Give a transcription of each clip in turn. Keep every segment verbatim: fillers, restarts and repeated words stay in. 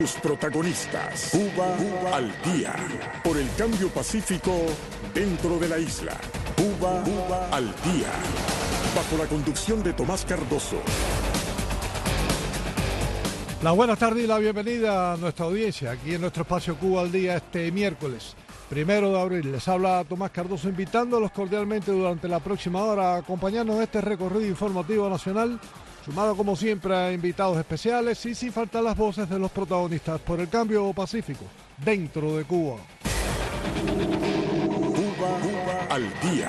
Sus protagonistas. Cuba, Cuba al día. Por el cambio pacífico dentro de la isla. Cuba, Cuba al día. Bajo la conducción de Tomás Cardoso. La buenas tardes y la bienvenida a nuestra audiencia aquí en nuestro espacio Cuba al día este miércoles primero de abril. Les habla Tomás Cardoso invitándolos cordialmente durante la próxima hora a acompañarnos en este recorrido informativo nacional, sumado como siempre a invitados especiales y sin faltar las voces de los protagonistas por el cambio pacífico dentro de Cuba. Cuba, Cuba al día.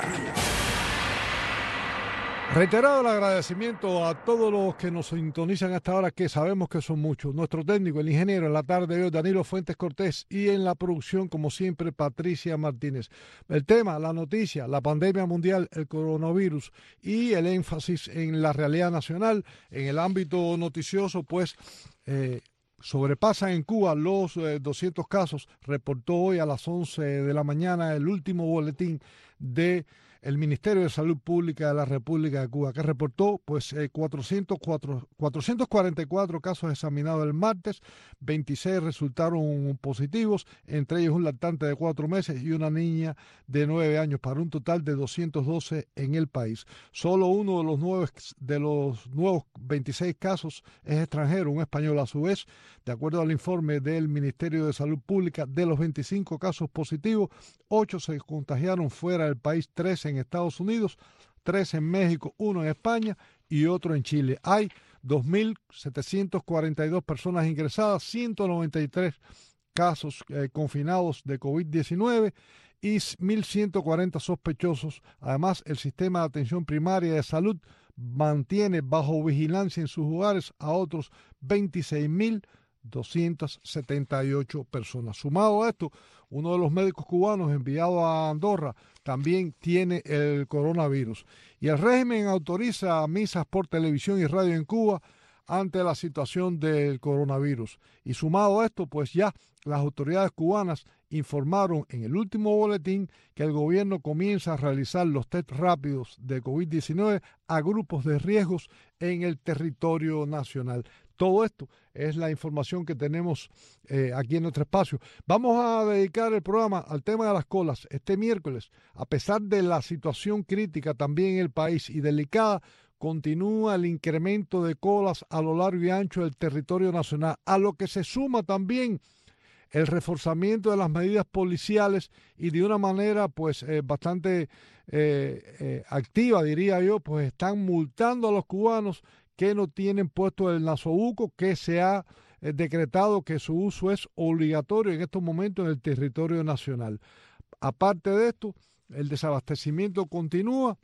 Reiterado el agradecimiento a todos los que nos sintonizan hasta ahora, que sabemos que son muchos. Nuestro técnico, el ingeniero, en la tarde de hoy, Danilo Fuentes Cortés, y en la producción, como siempre, Patricia Martínez. El tema, la noticia, la pandemia mundial, el coronavirus y el énfasis en la realidad nacional. En el ámbito noticioso, pues, eh, sobrepasan en Cuba los eh, doscientos casos. Reportó hoy a las once de la mañana el último boletín de el Ministerio de Salud Pública de la República de Cuba, que reportó pues eh, cuatrocientos cuarenta y cuatro casos examinados el martes, veintiséis resultaron positivos, entre ellos un lactante de cuatro meses y una niña de nueve años, para un total de doscientos doce en el país. Solo uno de los, nueve, de los nuevos veintiséis casos es extranjero, un español a su vez. De acuerdo al informe del Ministerio de Salud Pública, de los veinticinco casos positivos, ocho se contagiaron fuera del país, tres en Estados Unidos, tres en México, uno en España y otro en Chile. Hay dos mil setecientas cuarenta y dos personas ingresadas, ciento noventa y tres casos eh, confinados de COVID diecinueve y mil ciento cuarenta sospechosos. Además, el sistema de atención primaria de salud mantiene bajo vigilancia en sus hogares a otros veintiséis mil doscientas setenta y ocho personas. Sumado a esto, uno de los médicos cubanos enviado a Andorra también tiene el coronavirus. Y el régimen autoriza misas por televisión y radio en Cuba ante la situación del coronavirus. Y sumado a esto, pues ya las autoridades cubanas informaron en el último boletín que el gobierno comienza a realizar los test rápidos de COVID diecinueve a grupos de riesgos en el territorio nacional. Todo esto es la información que tenemos eh, aquí en nuestro espacio. Vamos a dedicar el programa al tema de las colas. Este miércoles, a pesar de la situación crítica también en el país y delicada, continúa el incremento de colas a lo largo y ancho del territorio nacional, a lo que se suma también el reforzamiento de las medidas policiales y de una manera pues eh, bastante eh, eh, activa, diría yo, pues están multando a los cubanos que no tienen puesto el nasobuco, que se ha eh, decretado que su uso es obligatorio en estos momentos en el territorio nacional. Aparte de esto, el desabastecimiento continúa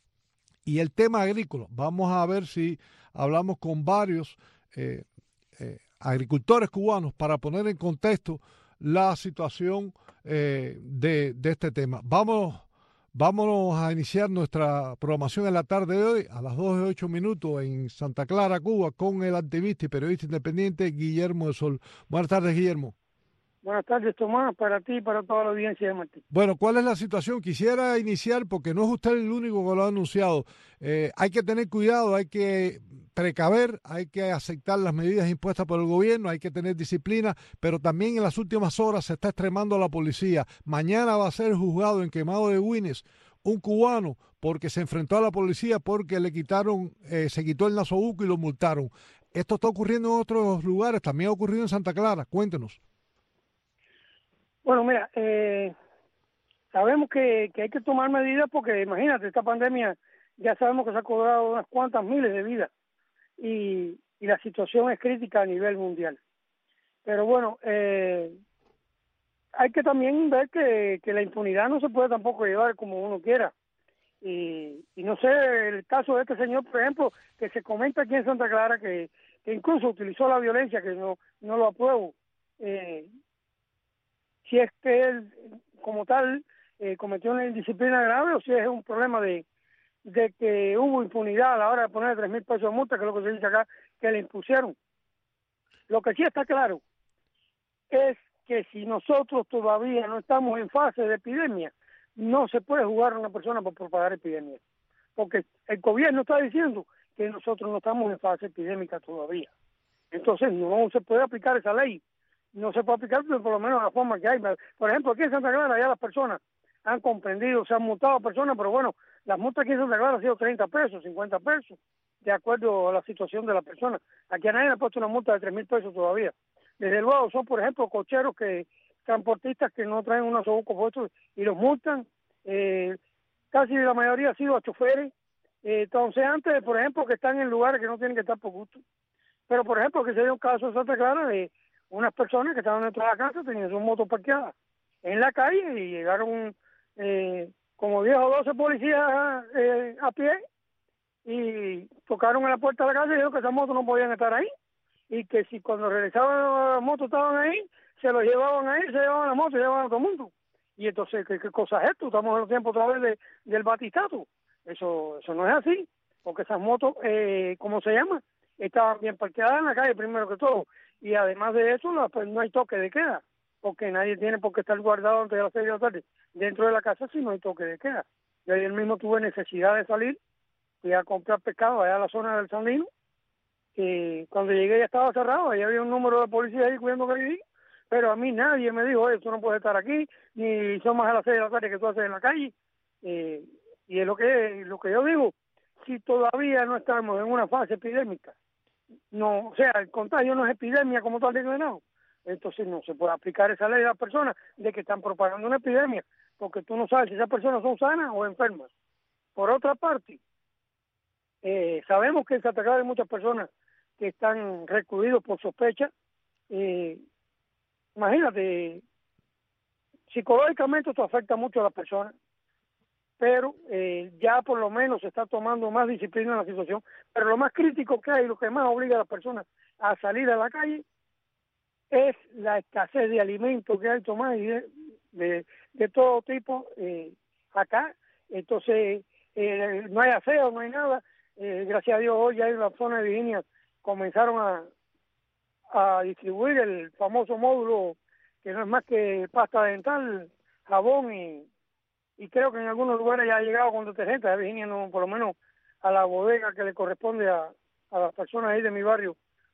y el tema agrícola. Vamos a ver si hablamos con varios eh, eh, agricultores cubanos para poner en contexto la situación eh, de, de este tema. Vamos Vámonos a iniciar nuestra programación en la tarde de hoy a las dos y ocho minutos en Santa Clara, Cuba, con el activista y periodista independiente Guillermo de Sol. Buenas tardes, Guillermo. Buenas tardes, Tomás, para ti y para toda la audiencia de Martín. Bueno, ¿cuál es la situación? Quisiera iniciar, porque no es usted el único que lo ha anunciado. Eh, hay que tener cuidado, hay que precaver, hay que aceptar las medidas impuestas por el gobierno, hay que tener disciplina, pero también en las últimas horas se está extremando la policía. Mañana va a ser juzgado en Quemado de Güines un cubano porque se enfrentó a la policía porque le quitaron, eh, se quitó el nasobuco y lo multaron. Esto está ocurriendo en otros lugares, también ha ocurrido en Santa Clara. Cuéntenos. Bueno, mira, eh, sabemos que, que hay que tomar medidas porque, imagínate, esta pandemia ya sabemos que se ha cobrado unas cuantas miles de vidas y, y la situación es crítica a nivel mundial. Pero bueno, eh, hay que también ver que, que la impunidad no se puede tampoco llevar como uno quiera. Y, y no sé, el caso de este señor, por ejemplo, que se comenta aquí en Santa Clara que, que incluso utilizó la violencia, que no, no lo apruebo. Eh, si es que él, como tal, eh, cometió una indisciplina grave o si es un problema de, de que hubo impunidad a la hora de poner tres mil pesos de multa, que es lo que se dice acá, que le impusieron. Lo que sí está claro es que si nosotros todavía no estamos en fase de epidemia, no se puede jugar a una persona por propagar epidemia. Porque el gobierno está diciendo que nosotros no estamos en fase epidémica todavía. Entonces no se puede aplicar esa ley no se puede aplicar, pero por lo menos la forma que hay. Por ejemplo, aquí en Santa Clara ya las personas han comprendido, se han multado a personas, pero bueno, las multas aquí en Santa Clara han sido treinta pesos, cincuenta pesos, de acuerdo a la situación de la persona. Aquí a nadie le ha puesto una multa de tres mil pesos todavía. Desde luego son, por ejemplo, cocheros, que transportistas que no traen unos osobucos puestos y los multan. Eh, casi la mayoría ha sido a choferes. Eh, entonces, antes, por ejemplo, que están en lugares que no tienen que estar por gusto. Pero, por ejemplo, que se dio un caso en Santa Clara de unas personas que estaban dentro de la casa, tenían sus motos parqueadas en la calle y llegaron eh, como diez o doce policías eh, a pie y tocaron en la puerta de la casa y dijeron que esas motos no podían estar ahí y que si cuando regresaban las motos estaban ahí, se los llevaban ahí, se llevaban las motos y se llevaban a todo el mundo. Y entonces, ¿qué, qué cosa es esto? Estamos en los tiempos otra vez de, del batistato. Eso eso no es así, porque esas motos, eh, ¿cómo se llama? Estaban bien parqueadas en la calle primero que todo. Y además de eso, no, pues no hay toque de queda, porque nadie tiene por qué estar guardado antes de las seis de la tarde dentro de la casa si no hay toque de queda. Yo ayer mismo tuve necesidad de salir, fui a comprar pescado allá a la zona del Sandino, y cuando llegué ya estaba cerrado, allá había un número de policía ahí cuidando que viví, pero a mí nadie me dijo, oye, tú no puedes estar aquí, ni son más a las seis de la tarde que tú haces en la calle. Eh, y es lo que, lo que yo digo, si todavía no estamos en una fase epidémica, no, o sea, el contagio no es epidemia como tal declarado, entonces no se puede aplicar esa ley a las personas de que están propagando una epidemia, porque tú no sabes si esas personas son sanas o enfermas. Por otra parte, eh, sabemos que en Santa Clara hay muchas personas que están recluidos por sospecha. Eh, imagínate, psicológicamente esto afecta mucho a las personas, pero eh, ya por lo menos se está tomando más disciplina en la situación. Pero lo más crítico que hay, lo que más obliga a las personas a salir a la calle, es la escasez de alimentos que hay, Tomás, y de, de, de todo tipo eh, acá. Entonces, eh, no hay aseo, no hay nada. Eh, gracias a Dios, hoy ya en la zona de Virginia comenzaron a, a distribuir el famoso módulo, que no es más que pasta dental, jabón y... y creo que en algunos lugares ya ha llegado con detergente. A Virginia, no, por lo menos a la bodega que le corresponde a, a las personas ahí de mi barrio,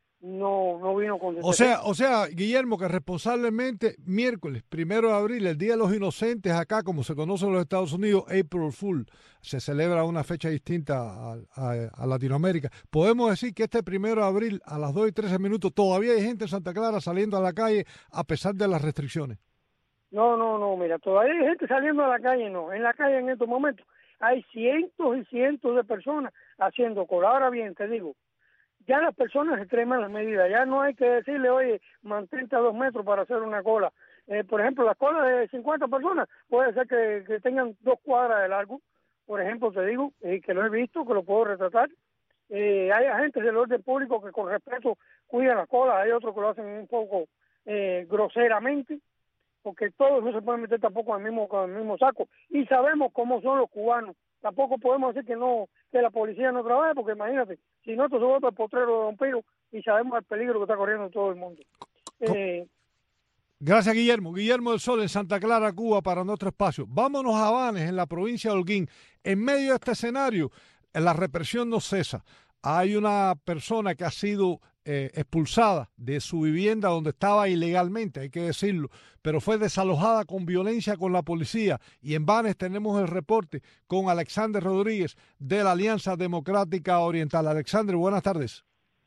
no no vino con detergente. O sea, o sea, Guillermo, que responsablemente miércoles, primero de abril, el Día de los Inocentes, acá, como se conoce en los Estados Unidos, April Fool, se celebra una fecha distinta a, a, a Latinoamérica. Podemos decir que este primero de abril, a las dos y trece minutos, todavía hay gente en Santa Clara saliendo a la calle a pesar de las restricciones. No, no, no, mira, todavía hay gente saliendo a la calle, no. En la calle en estos momentos hay cientos y cientos de personas haciendo cola. Ahora bien, te digo, ya las personas extreman las medidas. Ya no hay que decirle, oye, mantente a dos metros para hacer una cola. Eh, por ejemplo, las colas de cincuenta personas puede ser que, que tengan dos cuadras de largo. Por ejemplo, te digo, eh, que lo he visto, que lo puedo retratar. Eh, hay agentes del orden público que con respeto cuidan las colas. Hay otros que lo hacen un poco eh, groseramente, porque todos no se pueden meter tampoco en el mismo, con el mismo saco. Y sabemos cómo son los cubanos. Tampoco podemos decir que no, que la policía no trabaje, porque imagínate, si no, esto se vuelve el potrero de Don Pío y sabemos el peligro que está corriendo todo el mundo. Eh, Gracias, Guillermo. Guillermo del Sol en Santa Clara, Cuba, para nuestro espacio. Vámonos a Banes, en la provincia de Holguín. En medio de este escenario, la represión no cesa. Hay una persona que ha sido eh, expulsada de su vivienda donde estaba ilegalmente, hay que decirlo, pero fue desalojada con violencia con la policía. Y en Banes tenemos el reporte con Alexander Rodríguez de la Alianza Democrática Oriental. Alexander, buenas tardes.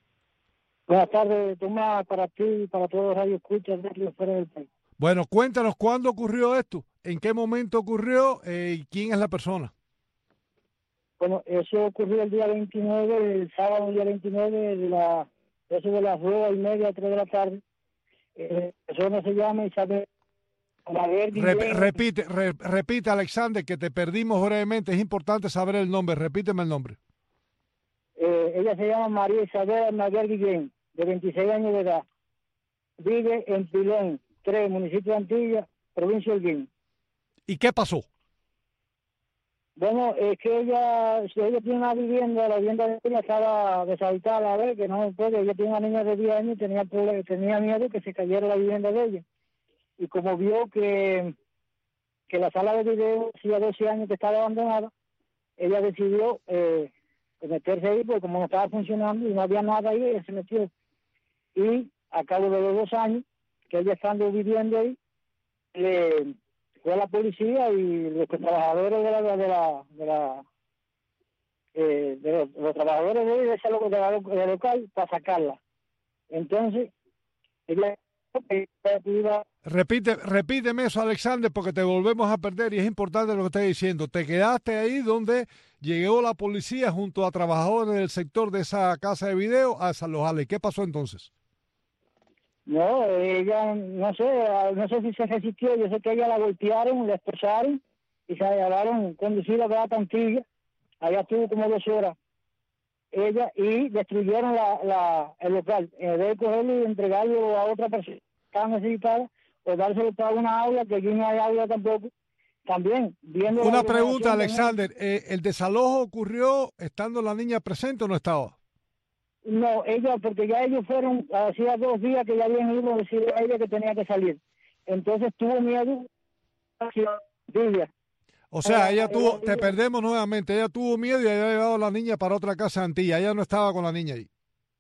Buenas tardes, Tomás, para ti y para todos los radioescuchas de fuera del país. Bueno, cuéntanos cuándo ocurrió esto, en qué momento ocurrió eh, y quién es la persona. Bueno, eso ocurrió el día veintinueve, el sábado día veintinueve, de la, eso de las dos y media, tres de la tarde. Eh, la persona se llama Isabel. Rep, repite, re, repite, Alexander, que te perdimos brevemente. Es importante saber el nombre. Repíteme el nombre. Eh, ella se llama María Isabel Naguer Guillén, de veintiséis años de edad. Vive en Pilón, tres, municipio de Antilla, provincia de Holguín. ¿Y qué pasó? Bueno, es que ella, si ella tiene una vivienda, la vivienda de ella estaba deshabitada a la vez, que no puede, ella tiene una niña de diez años y tenía, tenía miedo que se cayera la vivienda de ella. Y como vio que, que la sala de video hacía doce años que estaba abandonada, ella decidió eh, meterse ahí, porque como no estaba funcionando y no había nada ahí, ella se metió. Y a cabo de los dos años, que ella estando viviendo ahí, le fue a la policía y los trabajadores de la de la de la eh, de los, los trabajadores de, de ese local, de la, de la local para sacarla. Entonces ella iba. Repite, repíteme eso, Alexander, porque te volvemos a perder y es importante lo que estás diciendo. Te quedaste ahí donde llegó la policía junto a trabajadores del sector de esa casa de video a desalojales. ¿Qué pasó entonces? No, ella, no sé, no sé si se resistió. Yo sé que ella la golpearon, la esposaron y se llevaron conducida a Tantilla. Allá estuvo como dos horas ella y destruyeron la, la, el local. En vez de cogerlo y entregarlo a otra persona que estaba necesitada, o dárselo para una aula, que aquí no hay aula tampoco. También, viendo... Una pregunta, Alexander. Eh, ¿El desalojo ocurrió estando la niña presente o no estaba? No, ella, porque ya ellos fueron, hacía dos días que ya habían ido a decir a ella que tenía que salir. Entonces tuvo miedo hacia ella. O sea, ella, ella tuvo, ella, te ella, perdemos nuevamente, ella tuvo miedo y había llevado a la niña para otra casa de Antilla. Ella no estaba con la niña ahí.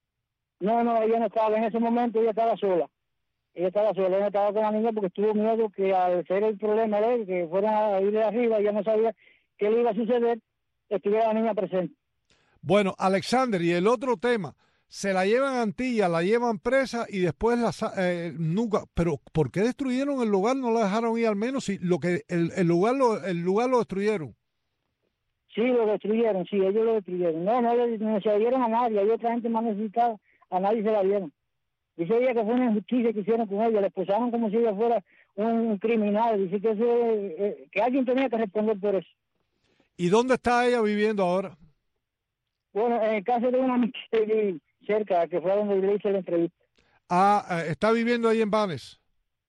No, no, ella no estaba, en ese momento ella estaba sola. Ella estaba sola, ella no estaba con la niña porque tuvo miedo que al ser el problema de él, que fueran a ir de arriba, ella no sabía qué le iba a suceder, estuviera la niña presente. Bueno, Alexander, y el otro tema, se la llevan a Antilla, la llevan presa y después la eh, nunca, pero ¿por qué destruyeron el lugar? No la dejaron ir al menos, si lo que el, el lugar lo el lugar lo destruyeron. Sí, lo destruyeron, sí, ellos lo destruyeron. No, no, no se la dieron a nadie, hay otra gente más necesitada, a nadie se la dieron. Dice ella que fue una injusticia que hicieron con ella, le esposaron como si ella fuera un criminal, dice que, eso, eh, que alguien tenía que responder por eso. ¿Y dónde está ella viviendo ahora? Bueno, en el caso de una amistad cerca, que fue donde le hice la entrevista. Ah, ¿está viviendo ahí en Banes?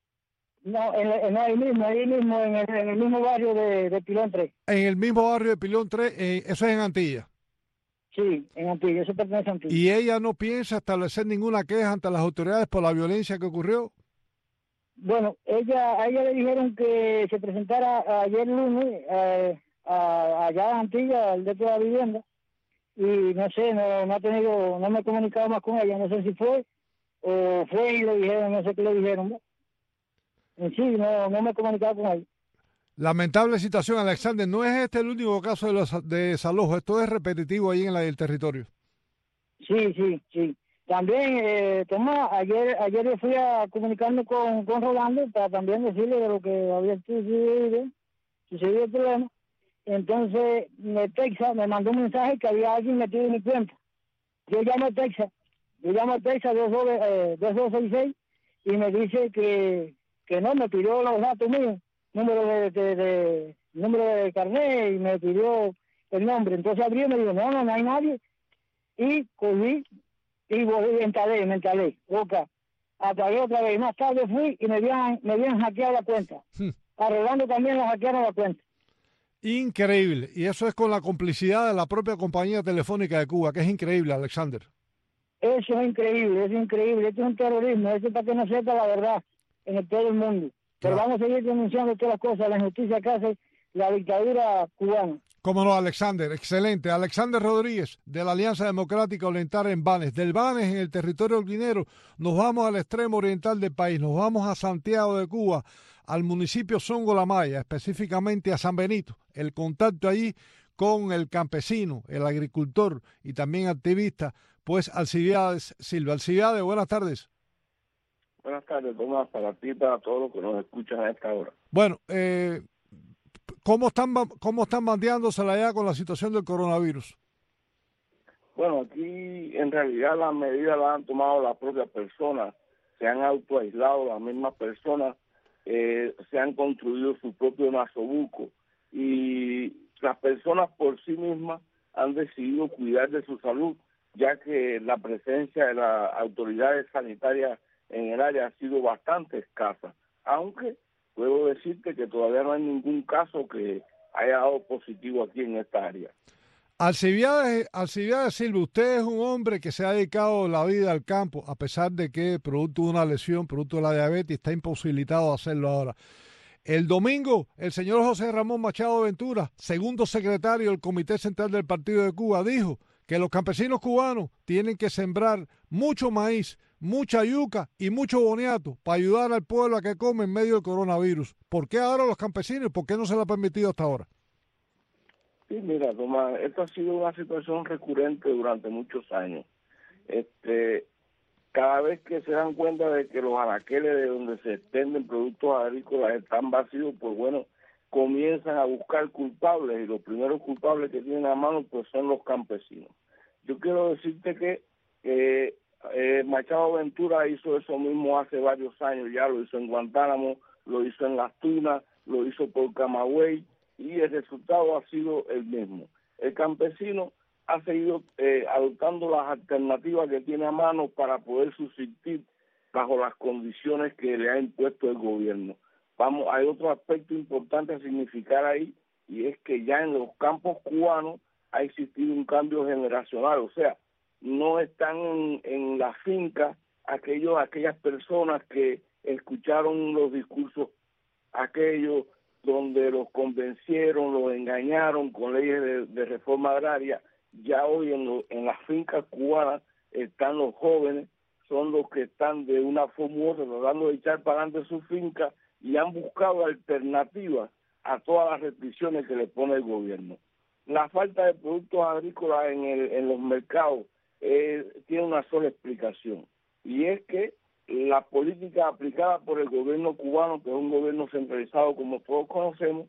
No, en, en, ahí mismo, ahí mismo, en el, en el mismo barrio de, de Pilón tres. En el mismo barrio de Pilón tres, eh, eso es en Antilla. Sí, en Antilla, eso pertenece a Antilla. ¿Y ella no piensa establecer ninguna queja ante las autoridades por la violencia que ocurrió? Bueno, ella, a ella le dijeron que se presentara ayer lunes eh, a, allá en Antilla, al de toda la vivienda, y no sé, no, no ha tenido, no me he comunicado más con ella, no sé si fue o fue y le dijeron, no sé qué le dijeron, ¿no? En sí, no, no me he comunicado con ella. Lamentable situación, Alexander. No es este el único caso de, los, de desalojo, esto es repetitivo ahí en la, el territorio. Sí, sí, sí. También, eh, Tomás, ayer ayer yo fui a comunicarme con, con Rolando para también decirle de lo que había sucedido, sucedido el problema. Entonces, me Texas me mandó un mensaje que había alguien metido en mi cuenta. Yo llamo a Texas, yo llamo a Texas dos dos seis seis y me dice que, que no, me pidió los datos míos, número de, de, de número de carnet y me pidió el nombre. Entonces abrí y me dijo, no, no, no hay nadie. Y cogí y volví, me entalé, me entalé, boca. Apagué otra vez. Más tarde fui y me habían, me habían hackeado la cuenta. A Rolando también le hackearon la cuenta. Increíble. Y eso es con la complicidad de la propia compañía telefónica de Cuba, que es increíble, Alexander. Eso es increíble, es increíble. Esto es un terrorismo. Esto es para que no sepa la verdad en el, todo el mundo. Pero Claro. vamos a seguir denunciando todas las cosas, la injusticia que hace la dictadura cubana. Cómo no, Alexander, excelente. Alexander Rodríguez, de la Alianza Democrática Oriental en Banes. Del Banes, en el territorio holguinero, nos vamos al extremo oriental del país, nos vamos a Santiago de Cuba, al municipio Songo La Maya, específicamente a San Benito. El contacto allí con el campesino, el agricultor y también activista, pues Alcibiades Silva. Alcibiades, buenas tardes. Buenas tardes, Tomás, para ti y para todos los que nos escuchan a esta hora. Bueno, eh, ¿cómo están cómo están bandeándosela allá con la situación del coronavirus? Bueno, aquí en realidad las medidas las han tomado las propias personas, se han autoaislado las mismas personas, eh, se han construido su propio nasobuco y las personas por sí mismas han decidido cuidar de su salud, ya que la presencia de las autoridades sanitarias en el área ha sido bastante escasa, aunque puedo decirte que todavía no hay ningún caso que haya dado positivo aquí en esta área. Alcibiades, Alcibiades Silva, usted es un hombre que se ha dedicado la vida al campo, a pesar de que producto de una lesión, producto de la diabetes, está imposibilitado de hacerlo ahora. El domingo, el señor José Ramón Machado Ventura, segundo secretario del Comité Central del Partido de Cuba, dijo que los campesinos cubanos tienen que sembrar mucho maíz mucha yuca y mucho boniato para ayudar al pueblo a que come en medio del coronavirus. ¿Por qué ahora los campesinos y por qué no se le ha permitido hasta ahora? Sí, mira, Tomás, esto ha sido una situación recurrente durante muchos años. Este, cada vez que se dan cuenta de que los anaqueles de donde se extenden productos agrícolas están vacíos, pues bueno, comienzan a buscar culpables y los primeros culpables que tienen a mano pues son los campesinos. Yo quiero decirte que eh, eh, Machado Ventura hizo eso mismo hace varios años, ya lo hizo en Guantánamo, lo hizo en Las Tunas, lo hizo por Camagüey y el resultado ha sido el mismo. El campesino ha seguido eh, adoptando las alternativas que tiene a mano para poder subsistir bajo las condiciones que le ha impuesto el gobierno. Vamos, hay otro aspecto importante a significar ahí, y es que ya en los campos cubanos ha existido un cambio generacional, o sea, no están en, en la finca aquellos, aquellas personas que escucharon los discursos aquellos donde los convencieron, los engañaron con leyes de, de reforma agraria. Ya hoy en, lo, en las fincas cubanas están los jóvenes, son los que están de una forma u otra tratando de echar para adelante su finca y han buscado alternativas a todas las restricciones que le pone el gobierno. La falta de productos agrícolas en, el, en los mercados eh, tiene una sola explicación, y es que la política aplicada por el gobierno cubano, que es un gobierno centralizado como todos conocemos,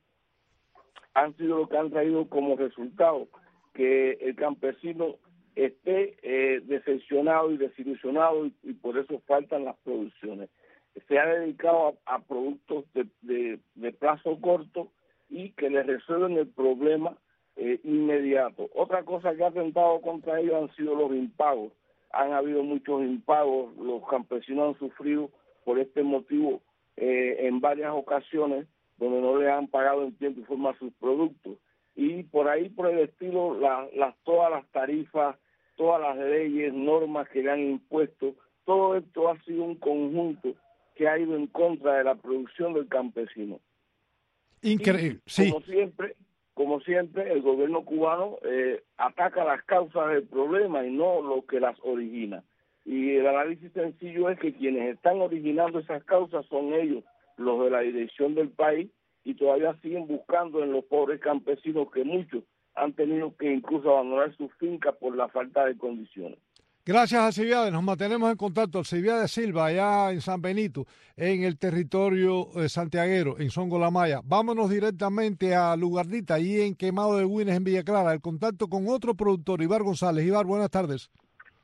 han sido lo que han traído como resultado que el campesino esté eh, decepcionado y desilusionado y, y por eso faltan las producciones. Se ha dedicado a, a productos de, de, de plazo corto y que le resuelven el problema eh, inmediato. Otra cosa que ha atentado contra ellos han sido los impagos. Han habido muchos impagos, los campesinos han sufrido por este motivo eh, en varias ocasiones donde no les han pagado en tiempo y forma sus productos. Y por ahí, por el estilo, la, las, todas las tarifas, todas las leyes, normas que le han impuesto, todo esto ha sido un conjunto que ha ido en contra de la producción del campesino. Increíble, y, sí. Como siempre, como siempre, el gobierno cubano eh, ataca las causas del problema y no lo que las origina. Y el análisis sencillo es que quienes están originando esas causas son ellos, los de la dirección del país, y todavía siguen buscando en los pobres campesinos, que muchos han tenido que incluso abandonar sus fincas por la falta de condiciones. Gracias, Alcibiades. Nos mantenemos en contacto. Alcibiades Silva, allá en San Benito, en el territorio eh, santiaguero, en Songolamaya. Vámonos directamente a Lugardita, allí en Quemado de Güines, en Villa Clara. El contacto con otro productor, Ibar González. Ibar, buenas tardes.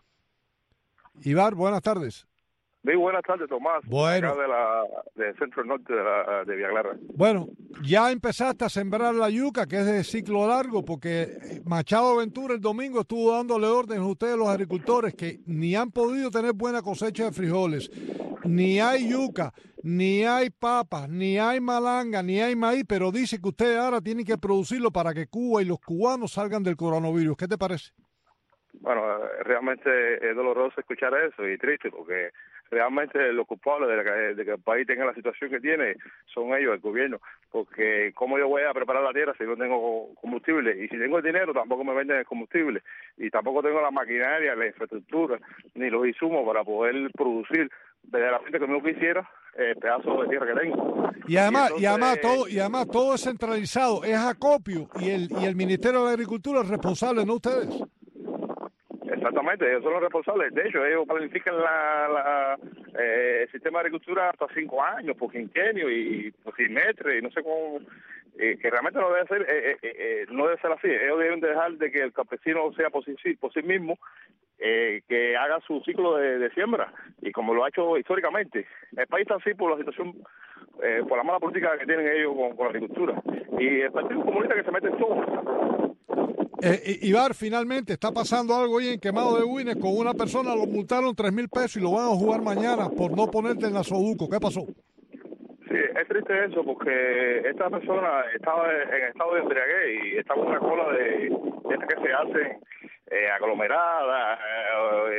Ibar, buenas tardes. Muy buenas tardes, Tomás. Bueno. Acá de la, del centro norte de, la, de Villa Clara. Bueno, ya empezaste a sembrar la yuca, que es de ciclo largo, porque Machado Ventura el domingo estuvo dándole órdenes a ustedes, los agricultores, que ni han podido tener buena cosecha de frijoles, ni hay yuca, ni hay papas, ni hay malanga, ni hay maíz, pero dice que ustedes ahora tienen que producirlo para que Cuba y los cubanos salgan del coronavirus. ¿Qué te parece? Bueno, realmente es doloroso escuchar eso y triste, porque realmente los culpables de, la, de que el país tenga la situación que tiene son ellos, el gobierno, porque ¿cómo yo voy a preparar la tierra si no tengo combustible? Y si tengo el dinero, tampoco me venden el combustible, y tampoco tengo la maquinaria, la infraestructura, ni los insumos para poder producir desde la gente que no quisiera el pedazo de tierra que tengo. Y además, y, entonces, y además todo, y además todo es centralizado, es acopio, y el y el Ministerio de la Agricultura es responsable, no ustedes. Exactamente, ellos son los responsables. De hecho, ellos planifican la, la, eh, el sistema de agricultura hasta cinco años, por quinquenio y por trimestre, y no sé cómo, eh, que realmente no debe ser eh, eh, eh, no debe ser así. Ellos deben dejar de que el campesino sea por sí, por sí mismo, eh, que haga su ciclo de, de siembra, y como lo ha hecho históricamente. El país está así por la situación, eh, por la mala política que tienen ellos con, con la agricultura. Y el Partido Comunista que se mete en todo. Eh, Ibar, finalmente está pasando algo ahí en Quemado de Güines con una persona, lo multaron tres mil pesos y lo van a jugar mañana por no ponerte en la Soduco. ¿Qué pasó? Sí, es triste eso, porque esta persona estaba en estado de embriaguez y estaba en una cola de, de estas que se hacen eh, aglomeradas, eh,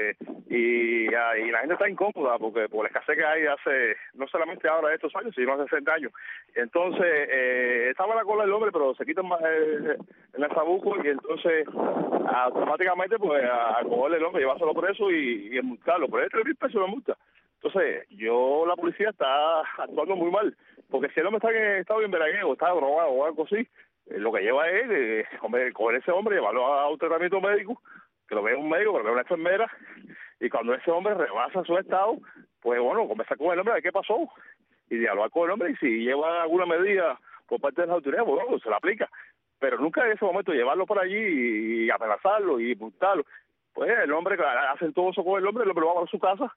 y, y la gente está incómoda porque por la escasez que hay hace, no solamente ahora de estos años, sino hace sesenta años. Entonces, eh, estaba en la cola del hombre, pero se quitan más el, el asabuco y entonces automáticamente pues a, a cogerle el hombre, llevárselo preso y, y multarlo. Por eso tres mil pesos de multa. Entonces, yo, la policía está actuando muy mal, porque si el hombre está en estado de embriaguez o está drogado o algo así, eh, lo que lleva es, eh, hombre, coger ese hombre, llevarlo a un tratamiento médico, que lo vea un médico, que lo vea una enfermera, y cuando ese hombre rebasa su estado, pues bueno, conversar con el hombre de qué pasó, y dialogar con el hombre, y si lleva alguna medida por parte de las autoridades, pues bueno, se la aplica. Pero nunca en ese momento llevarlo por allí y amenazarlo y multarlo. Pues el hombre, hacen todo eso con el hombre, el hombre lo va a su casa,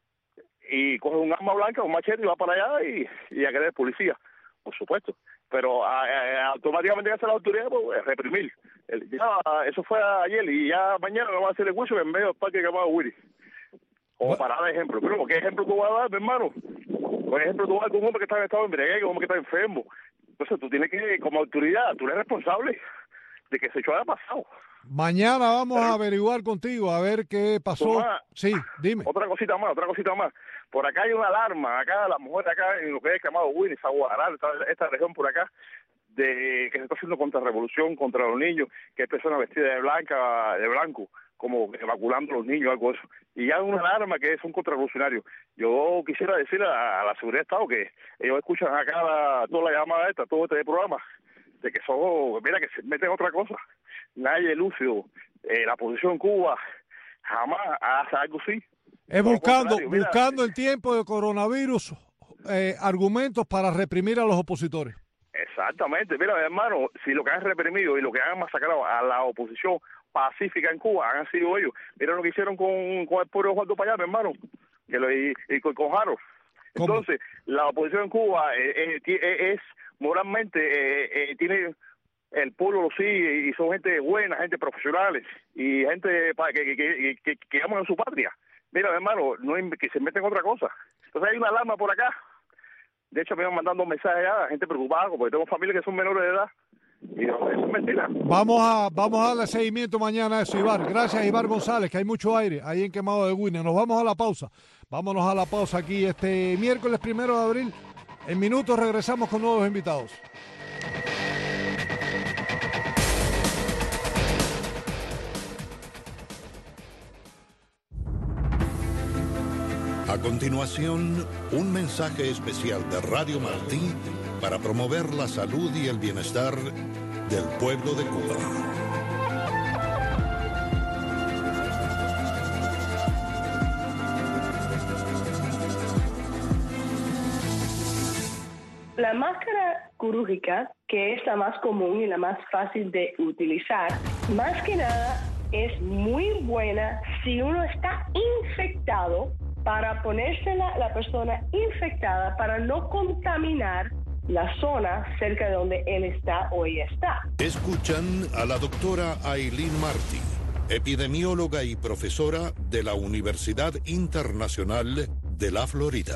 y coge un arma blanca, un machete y va para allá y, y a querer policía, por supuesto. Pero a, a, automáticamente que hace la autoridad, pues reprimir. El, ya, eso fue ayer y ya mañana me van a hacer el juicio en medio del parque llamado Willy. Como para dar ejemplo. Pero ¿qué ejemplo tú vas a dar, mi hermano? Por ejemplo, tú vas a dar con un hombre que está en estado de embriaguez, un hombre que está enfermo. Entonces tú tienes que, como autoridad, tú eres responsable de que ese hecho haya pasado. Mañana vamos Pero, a averiguar contigo, a ver qué pasó. Tomás, sí, dime. Otra cosita más, otra cosita más. Por acá hay una alarma, acá las mujeres acá en lo que es llamado Winnie, Zaguaral, esta, esta región por acá, de que se está haciendo contrarrevolución contra los niños, que hay personas vestidas de blanca, de blanco, como evacuando a los niños, algo de eso. Y ya hay una alarma que es un contrarrevolucionario. Yo quisiera decirle a, a la seguridad de Estado que ellos escuchan acá la, toda la llamada esta, todo este programa, de que son, mira, que se meten otra cosa. Nadie lúcido, eh, la posición en Cuba jamás hace algo así. Es buscando, mira, buscando en tiempo de coronavirus eh, argumentos para reprimir a los opositores. Exactamente. Mira, hermano, si lo que han reprimido y lo que han masacrado a la oposición pacífica en Cuba han sido ellos. Mira lo que hicieron con, con el pueblo Juan Payá, mi hermano, que lo, y, y con, con Jaro. Entonces, la oposición en Cuba eh, eh, es moralmente, eh, eh, tiene... el pueblo lo sigue y son gente buena, gente profesionales y gente que, que, que, que aman a su patria. Mira, hermano, no que se meten en otra cosa. Entonces hay una alarma por acá. De hecho, me van mandando mensajes a gente preocupada porque tengo familias que son menores de edad. Y no, eso es mentira. Vamos a, vamos a darle seguimiento mañana a eso, Ibar. Gracias, Ibar González, que hay mucho aire ahí en Quemado de Winnie. Nos vamos a la pausa. Vámonos a la pausa aquí este miércoles primero de abril. En minutos regresamos con nuevos invitados. A continuación, un mensaje especial de Radio Martí para promover la salud y el bienestar del pueblo de Cuba. La máscara quirúrgica, que es la más común y la más fácil de utilizar, más que nada es muy buena si uno está infectado, para ponérsela la persona infectada para no contaminar la zona cerca de donde él está o ella está. Escuchan a la doctora Aileen Martí, epidemióloga y profesora de la Universidad Internacional de la Florida.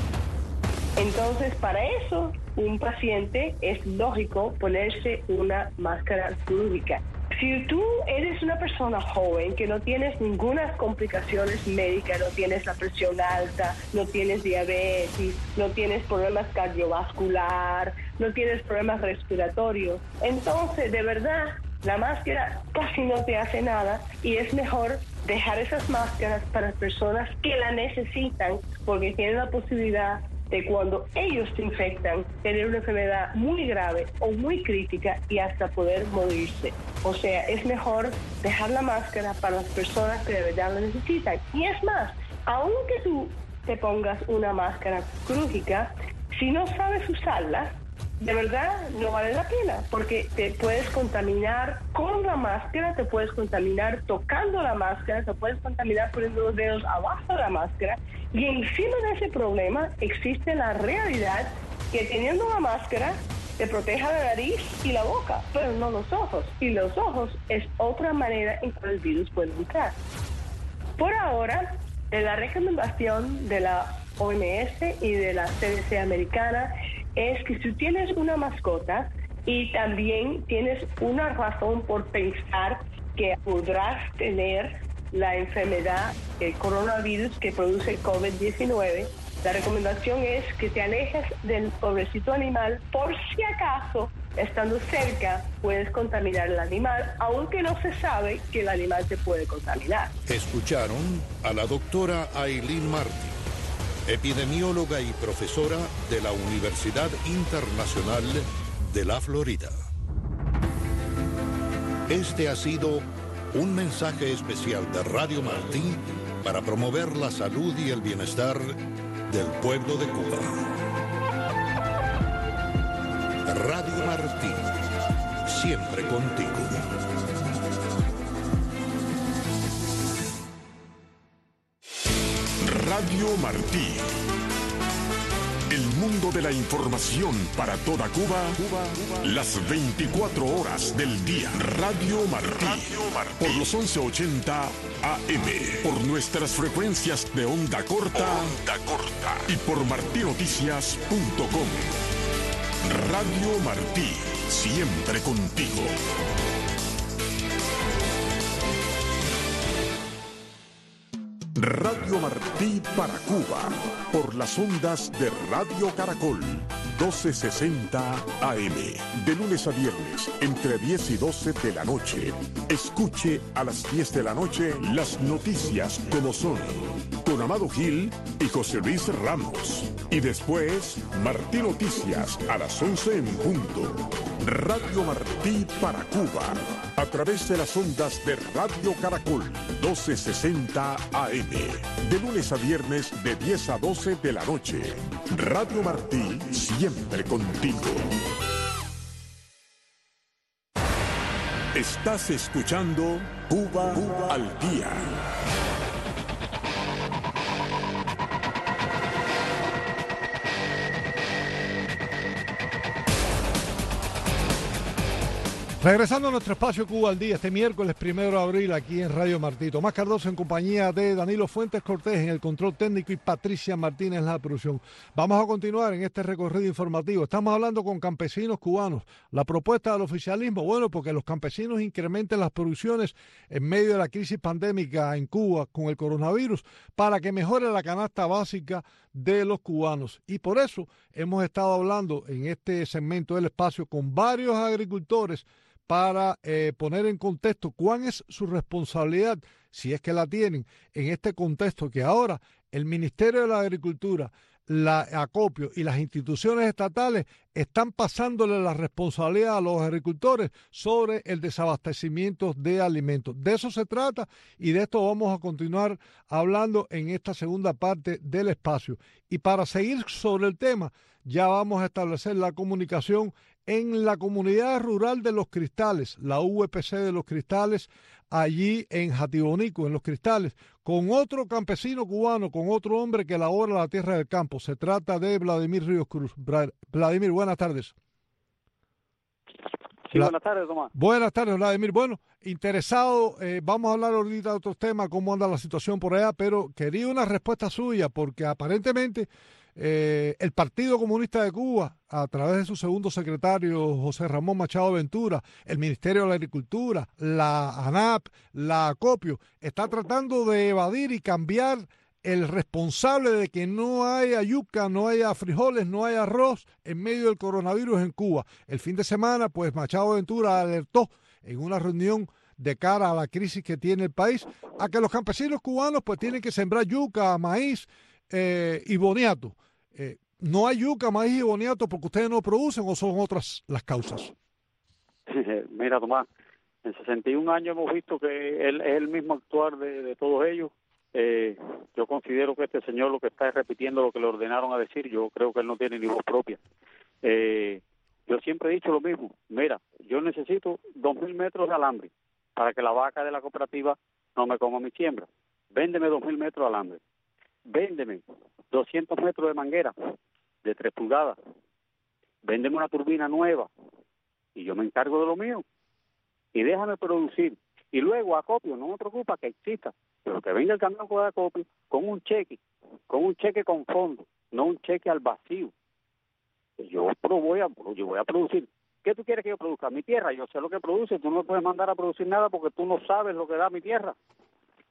Entonces, para eso, un paciente es lógico ponerse una máscara quirúrgica. Si tú eres una persona joven que no tienes ninguna complicaciones médicas, no tienes la presión alta, no tienes diabetes, no tienes problemas cardiovasculares, no tienes problemas respiratorios, entonces de verdad la máscara casi no te hace nada y es mejor dejar esas máscaras para personas que la necesitan porque tienen la posibilidad de cuando ellos se infectan, tener una enfermedad muy grave o muy crítica y hasta poder morirse. O sea, es mejor dejar la máscara para las personas que de verdad la necesitan. Y es más, aunque tú te pongas una máscara quirúrgica, si no sabes usarla, de verdad no vale la pena, porque te puedes contaminar con la máscara, te puedes contaminar tocando la máscara, te puedes contaminar poniendo los dedos abajo de la máscara, y encima de ese problema existe la realidad que teniendo la máscara te proteja la nariz y la boca, pero no los ojos, y los ojos es otra manera en que el virus puede entrar. Por ahora, la recomendación de la O M S y de la C D C americana es que si tienes una mascota y también tienes una razón por pensar que podrás tener la enfermedad, el coronavirus que produce COVID diecinueve, la recomendación es que te alejes del pobrecito animal por si acaso, estando cerca, puedes contaminar al animal, aunque no se sabe que el animal te puede contaminar. Escucharon a la doctora Aileen Martí, epidemióloga y profesora de la Universidad Internacional de la Florida. Este ha sido un mensaje especial de Radio Martí para promover la salud y el bienestar del pueblo de Cuba. Radio Martí, siempre contigo. Radio Martí. El mundo de la información para toda Cuba, Cuba, Cuba, las veinticuatro horas del día. Radio Martí. Radio Martí. Por los once ochenta A M. Por nuestras frecuencias de onda corta. Onda corta. Y por martí noticias punto com. Radio Martí. Siempre contigo. Radio Martí para Cuba, por las ondas de Radio Caracol, doce sesenta A M, de lunes a viernes, entre diez y doce de la noche. Escuche a las diez de la noche las noticias como son, con Amado Gil y José Luis Ramos. Y después, Martí Noticias a las once en punto. Radio Martí para Cuba, a través de las ondas de Radio Caracol, doce sesenta A M, de lunes a viernes de diez a doce de la noche. Radio Martí, siempre contigo. Estás escuchando Cuba, Cuba al Día. Regresando a nuestro espacio Cuba al Día, este miércoles primero de abril aquí en Radio Martí. Tomás Cardoso en compañía de Danilo Fuentes Cortés en el control técnico y Patricia Martínez en la producción. Vamos a continuar en este recorrido informativo. Estamos hablando con campesinos cubanos. La propuesta del oficialismo, bueno, porque los campesinos incrementen las producciones en medio de la crisis pandémica en Cuba con el coronavirus para que mejore la canasta básica de los cubanos. Y por eso hemos estado hablando en este segmento del espacio con varios agricultores para eh, poner en contexto cuál es su responsabilidad, si es que la tienen, en este contexto que ahora el Ministerio de la Agricultura, la Acopio y las instituciones estatales están pasándole la responsabilidad a los agricultores sobre el desabastecimiento de alimentos. De eso se trata y de esto vamos a continuar hablando en esta segunda parte del espacio. Y para seguir sobre el tema, ya vamos a establecer la comunicación en la comunidad rural de Los Cristales, la U P C de Los Cristales, allí en Jatibonico, en Los Cristales, con otro campesino cubano, con otro hombre que labora la tierra del campo. Se trata de Vladimir Ríos Cruz. Vladimir, buenas tardes. Sí, La... buenas tardes, Tomás. Buenas tardes, Vladimir. Bueno, interesado, eh, vamos a hablar ahorita de otros temas, cómo anda la situación por allá, pero quería una respuesta suya, porque aparentemente Eh, el Partido Comunista de Cuba, a través de su segundo secretario, José Ramón Machado Ventura, el Ministerio de la Agricultura, la ANAP, la Acopio, está tratando de evadir y cambiar el responsable de que no haya yuca, no haya frijoles, no haya arroz en medio del coronavirus en Cuba. El fin de semana, pues Machado Ventura alertó en una reunión de cara a la crisis que tiene el país, a que los campesinos cubanos pues tienen que sembrar yuca, maíz, Eh, y boniato. Eh, ¿No hay yuca, maíz y boniato porque ustedes no producen o son otras las causas? Mira, Tomás, en sesenta y un años hemos visto que él, es el mismo actuar de, de todos ellos. Eh, yo considero que este señor lo que está es repitiendo lo que le ordenaron a decir. Yo creo que él no tiene ni voz propia. Eh, yo siempre he dicho lo mismo. Mira, yo necesito dos mil metros de alambre para que la vaca de la cooperativa no me coma mi siembra. Véndeme dos mil metros de alambre. Véndeme doscientos metros de manguera de tres pulgadas. Véndeme una turbina nueva y yo me encargo de lo mío. Y déjame producir. Y luego Acopio, no me preocupa que exista, pero que venga el camión con Acopio con un cheque, con un cheque con fondo, no un cheque al vacío. Yo voy a, yo voy a producir. ¿Qué tú quieres que yo produzca? Mi tierra, yo sé lo que produce, tú no puedes mandar a producir nada porque tú no sabes lo que da mi tierra.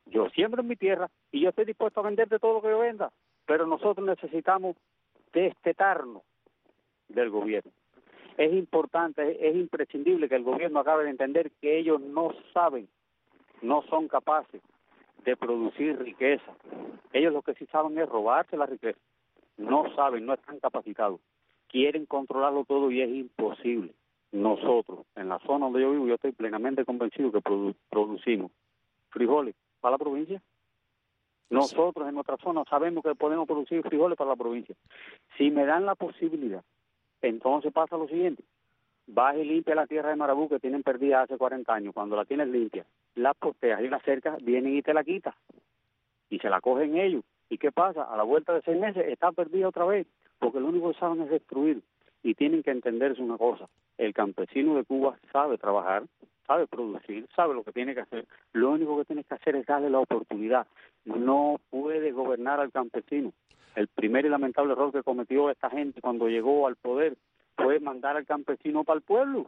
Yo siembro en mi tierra y yo estoy dispuesto a venderte todo lo que yo venda, pero nosotros necesitamos destetarnos del gobierno. Es importante, es imprescindible que el gobierno acabe de entender que ellos no saben, no son capaces de producir riqueza. Ellos lo que sí saben es robarse la riqueza. No saben, no están capacitados. Quieren controlarlo todo y es imposible. Nosotros, en la zona donde yo vivo, yo estoy plenamente convencido que produ- producimos frijoles para la provincia. Nosotros en nuestra zona sabemos que podemos producir frijoles para la provincia. Si me dan la posibilidad, entonces pasa lo siguiente. Vas y limpia la tierra de Marabú que tienen perdida hace cuarenta años. Cuando la tienes limpia, la posteas y la cercas, vienen y te la quitas. Y se la cogen ellos. ¿Y qué pasa? A la vuelta de seis meses está perdida otra vez. Porque lo único que saben es destruir. Y tienen que entenderse una cosa. El campesino de Cuba sabe trabajar, sabe producir, sabe lo que tiene que hacer. Lo único que tiene que hacer es darle la oportunidad. No puede gobernar al campesino. El primer y lamentable error que cometió esta gente cuando llegó al poder fue mandar al campesino para el pueblo.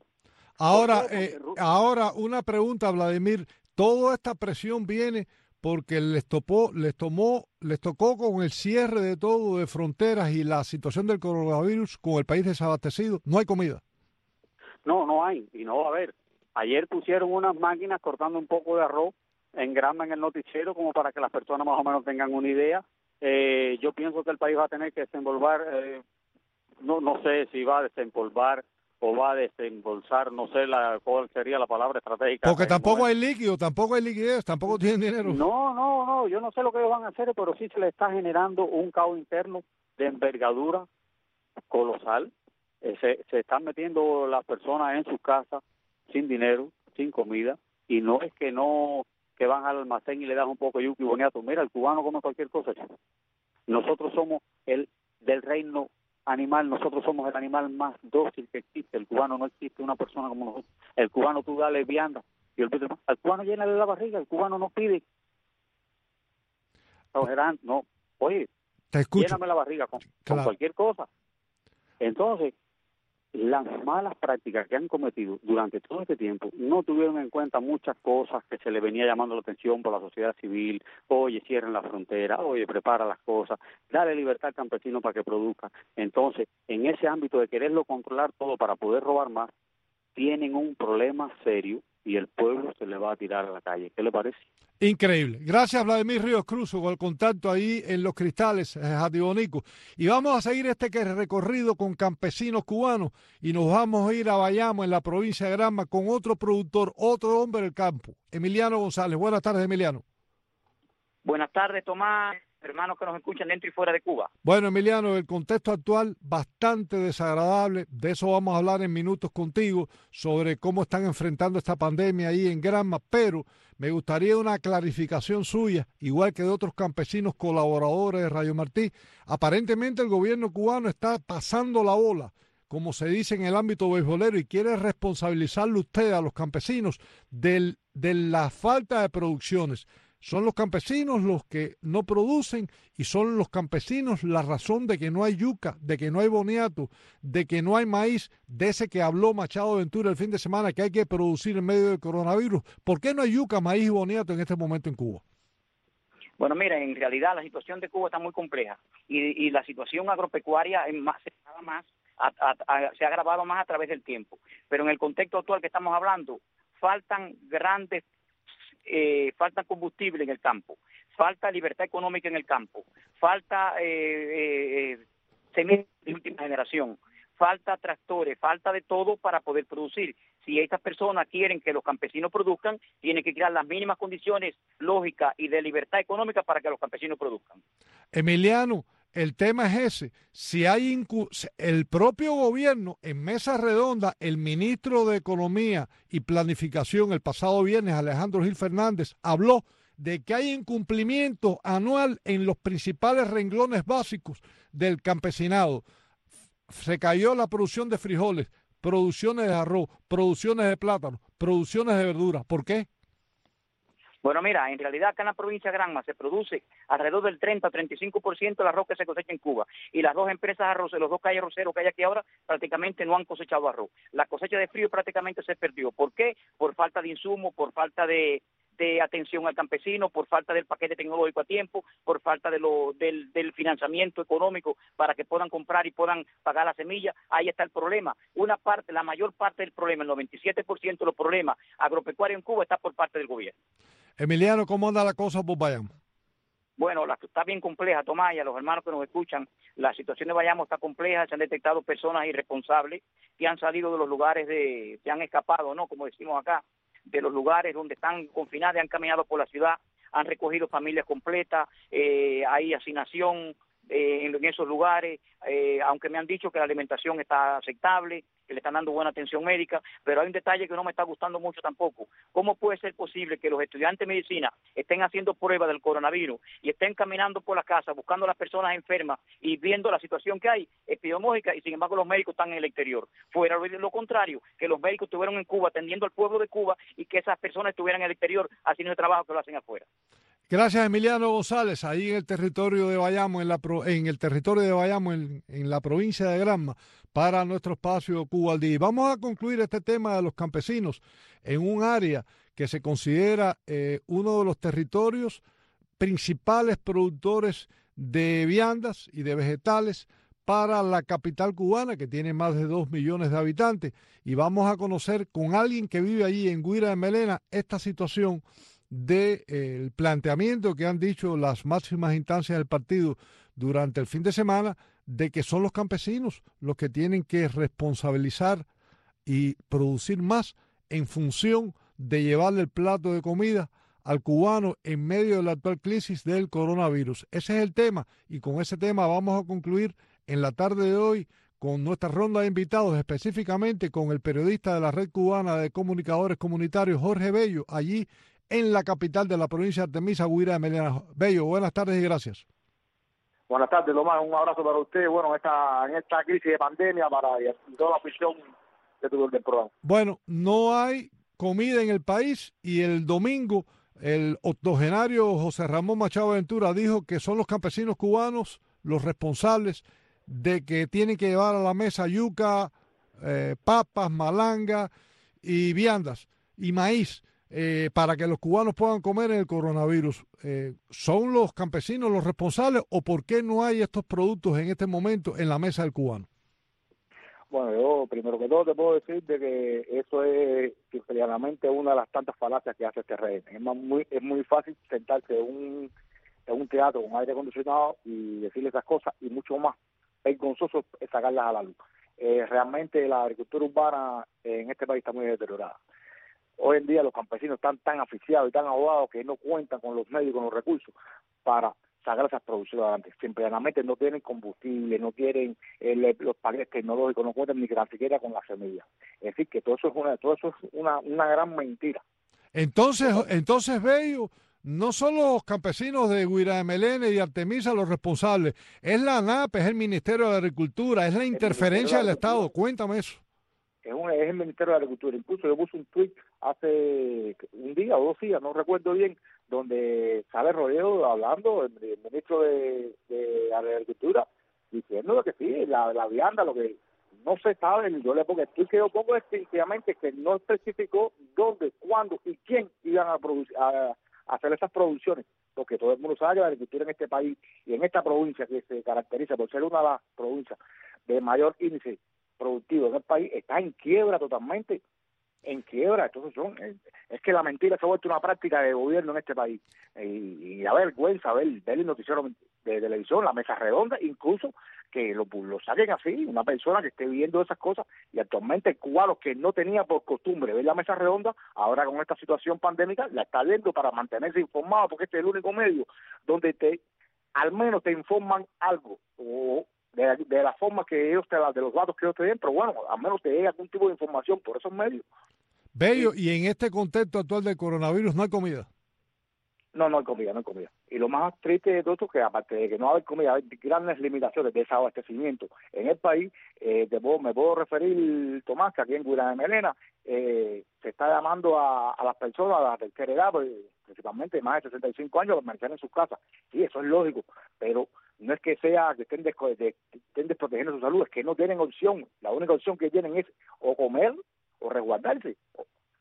Ahora, eh, ahora una pregunta, Vladimir. Toda esta presión viene porque les topó, les tomó, les tocó con el cierre de todo de fronteras y la situación del coronavirus con el país desabastecido. No hay comida. No, no hay y no va a haber. Ayer pusieron unas máquinas cortando un poco de arroz en grama en el noticiero como para que las personas más o menos tengan una idea. Eh, yo pienso que el país va a tener que desenvolver, eh, no no sé si va a desempolvar o va a desembolsar, no sé la cuál sería la palabra estratégica. Porque tampoco hay líquido, tampoco hay liquidez, tampoco tienen dinero. No, no, no, yo no sé lo que ellos van a hacer, pero sí se le está generando un caos interno de envergadura colosal. Eh, se, se están metiendo las personas en sus casas sin dinero, sin comida, y no es que no que van al almacén y le das un poco de yuca y boniato. Mira, el cubano come cualquier cosa, chico. Nosotros somos el del reino animal, nosotros somos el animal más dócil que existe. El cubano no existe una persona como nosotros. El cubano tú dale vianda y olvídate más. Al cubano llénale la barriga, el cubano no pide. No, oye, te escucho. Lléname la barriga con, Claro. con cualquier cosa. Entonces, las malas prácticas que han cometido durante todo este tiempo no tuvieron en cuenta muchas cosas que se le venía llamando la atención por la sociedad civil. Oye, cierren la frontera, oye, prepara las cosas, dale libertad al campesino para que produzca. Entonces, en ese ámbito de quererlo controlar todo para poder robar más, tienen un problema serio y el pueblo se le va a tirar a la calle. ¿Qué le parece? Increíble. Gracias, Vladimir Ríos Cruz, con el contacto ahí en Los Cristales, Jatibonico. Y vamos a seguir este recorrido con campesinos cubanos y nos vamos a ir a Bayamo, en la provincia de Granma, con otro productor, otro hombre del campo, Emiliano González. Buenas tardes, Emiliano. Buenas tardes, Tomás, hermanos que nos escuchan dentro y fuera de Cuba. Bueno, Emiliano, el contexto actual bastante desagradable. De eso vamos a hablar en minutos contigo, sobre cómo están enfrentando esta pandemia ahí en Granma, pero me gustaría una clarificación suya, igual que de otros campesinos colaboradores de Radio Martí. Aparentemente el gobierno cubano está pasando la bola, como se dice en el ámbito beisbolero, y quiere responsabilizarle usted a los campesinos del, de la falta de producciones. Son los campesinos los que no producen y son los campesinos la razón de que no hay yuca, de que no hay boniato, de que no hay maíz, de ese que habló Machado Ventura el fin de semana que hay que producir en medio del coronavirus. ¿Por qué no hay yuca, maíz y boniato en este momento en Cuba? Bueno, mira, en realidad la situación de Cuba está muy compleja y, y la situación agropecuaria es más, se, más a, a, a, se ha agravado más a través del tiempo. Pero en el contexto actual que estamos hablando, faltan grandes Eh, falta combustible en el campo, falta libertad económica en el campo, falta eh, eh, semillas de última generación, falta tractores, falta de todo para poder producir. Si estas personas quieren que los campesinos produzcan, tienen que crear las mínimas condiciones lógicas y de libertad económica para que los campesinos produzcan. Emiliano, el tema es ese. Si hay incu- el propio gobierno en mesa redonda, el ministro de Economía y Planificación el pasado viernes, Alejandro Gil Fernández, habló de que hay incumplimiento anual en los principales renglones básicos del campesinado. Se cayó la producción de frijoles, producciones de arroz, producciones de plátano, producciones de verduras. ¿Por qué? Bueno, mira, en realidad acá en la provincia de Granma se produce alrededor del treinta a treinta y cinco por ciento del arroz que se cosecha en Cuba. Y las dos empresas arroceras, los dos calles arroceros que hay aquí ahora, prácticamente no han cosechado arroz. La cosecha de frío prácticamente se perdió. ¿Por qué? Por falta de insumos, por falta de, de atención al campesino, por falta del paquete tecnológico a tiempo, por falta de lo, del, del financiamiento económico para que puedan comprar y puedan pagar la semilla. Ahí está el problema. Una parte, la mayor parte del problema, el noventa y siete por ciento de los problemas agropecuarios en Cuba está por parte del gobierno. Emiliano, ¿cómo anda la cosa por Bayamo? Bueno, la, está bien compleja, Tomás, y a los hermanos que nos escuchan, la situación de Bayamo está compleja, se han detectado personas irresponsables que han salido de los lugares, de, se han escapado, ¿no? Como decimos acá, de los lugares donde están confinados, han caminado por la ciudad, han recogido familias completas, eh, hay asignación eh, en, en esos lugares, eh, aunque me han dicho que la alimentación está aceptable, que le están dando buena atención médica, pero hay un detalle que no me está gustando mucho tampoco. ¿Cómo puede ser posible que los estudiantes de medicina estén haciendo pruebas del coronavirus y estén caminando por la casa buscando a las personas enfermas y viendo la situación que hay epidemiológica y sin embargo los médicos están en el exterior? Fuera lo contrario, que los médicos estuvieron en Cuba atendiendo al pueblo de Cuba y que esas personas estuvieran en el exterior haciendo el trabajo que lo hacen afuera. Gracias, Emiliano González, ahí en el territorio de Bayamo, en, la pro, en el territorio de Bayamo, en, en la provincia de Granma, para nuestro espacio Cuba al Día. Vamos a concluir este tema de los campesinos en un área que se considera eh, uno de los territorios principales productores de viandas y de vegetales para la capital cubana, que tiene más de dos millones de habitantes. Y vamos a conocer con alguien que vive allí en Guira de Melena esta situación del de, eh, planteamiento que han dicho las máximas instancias del partido durante el fin de semana, de que son los campesinos los que tienen que responsabilizar y producir más en función de llevarle el plato de comida al cubano en medio de la actual crisis del coronavirus. Ese es el tema, y con ese tema vamos a concluir en la tarde de hoy con nuestra ronda de invitados, específicamente con el periodista de la Red Cubana de Comunicadores Comunitarios, Jorge Bello, allí en la capital de la provincia de Artemisa, Guira de Melena. Bello, buenas tardes y gracias. Buenas tardes, Tomás. Un abrazo para usted. Bueno, en esta, en esta crisis de pandemia, para toda la afición que tuvo del programa. Bueno, no hay comida en el país y el domingo el octogenario José Ramón Machado Ventura dijo que son los campesinos cubanos los responsables de que tienen que llevar a la mesa yuca, eh, papas, malanga y viandas y maíz. Eh, para que los cubanos puedan comer en el coronavirus. Eh, ¿Son los campesinos los responsables o por qué no hay estos productos en este momento en la mesa del cubano? Bueno, yo primero que todo te puedo decir de que eso es realmente una de las tantas falacias que hace este régimen. Es muy, es muy fácil sentarse en un, en un teatro con aire acondicionado y decirle esas cosas, y mucho más vergonzoso es sacarlas a la luz. Eh, realmente la agricultura urbana en este país está muy deteriorada. Hoy en día los campesinos están tan asfixiados y tan ahogados que no cuentan con los medios y con los recursos para sacar esas producciones adelante. Simplemente no tienen combustible, no tienen el, los paquetes tecnológicos, no cuentan ni siquiera con la semilla. Es decir, que todo eso es una, todo eso es una, una gran mentira. Entonces, entonces Bello, no son los campesinos de Guira de Melena y de Artemisa los responsables, es la ANAP, es el Ministerio de Agricultura, es la interferencia del Estado. Cuéntame eso. Es, un, es el Ministerio de Agricultura. Incluso yo puse un tuit hace un día o dos días, no recuerdo bien, donde sale Rodeo hablando, el, el ministro de, de Agricultura, diciendo que sí, la, la vianda, lo que no se sabe, yo le pongo el tuit que yo pongo es sencillamente que no especificó dónde, cuándo y quién iban a, producir, a, a hacer esas producciones, porque todo el mundo sabe que la agricultura en este país y en esta provincia, que se caracteriza por ser una de las provincias de mayor índice productivo en el país, está en quiebra totalmente, en quiebra. Entonces son, es, es que la mentira se ha vuelto una práctica de gobierno en este país, y, y da vergüenza ver, ver el noticiero de televisión, la mesa redonda, incluso que lo, lo saquen así, una persona que esté viendo esas cosas, y actualmente el cubano que no tenía por costumbre ver la mesa redonda, ahora con esta situación pandémica la está viendo para mantenerse informado, porque este es el único medio donde te al menos te informan algo, o De, de la forma que ellos te dan, de los datos que ellos te den, pero bueno, al menos te llega algún tipo de información por esos medios. Bello, y en este contexto actual del coronavirus no hay comida. No, no hay comida, no hay comida. Y lo más triste de todo esto es que aparte de que no hay comida, hay grandes limitaciones de desabastecimiento en el país. Eh, te puedo, me puedo referir, Tomás, que aquí en Guira de Melena eh, se está llamando a, a las personas, a la tercera edad, pues, principalmente más de sesenta y cinco años, a permanecer en sus casas. Sí, eso es lógico, pero no es que sea que estén, des, de, estén desprotegiendo su salud, es que no tienen opción. La única opción que tienen es o comer o resguardarse. O,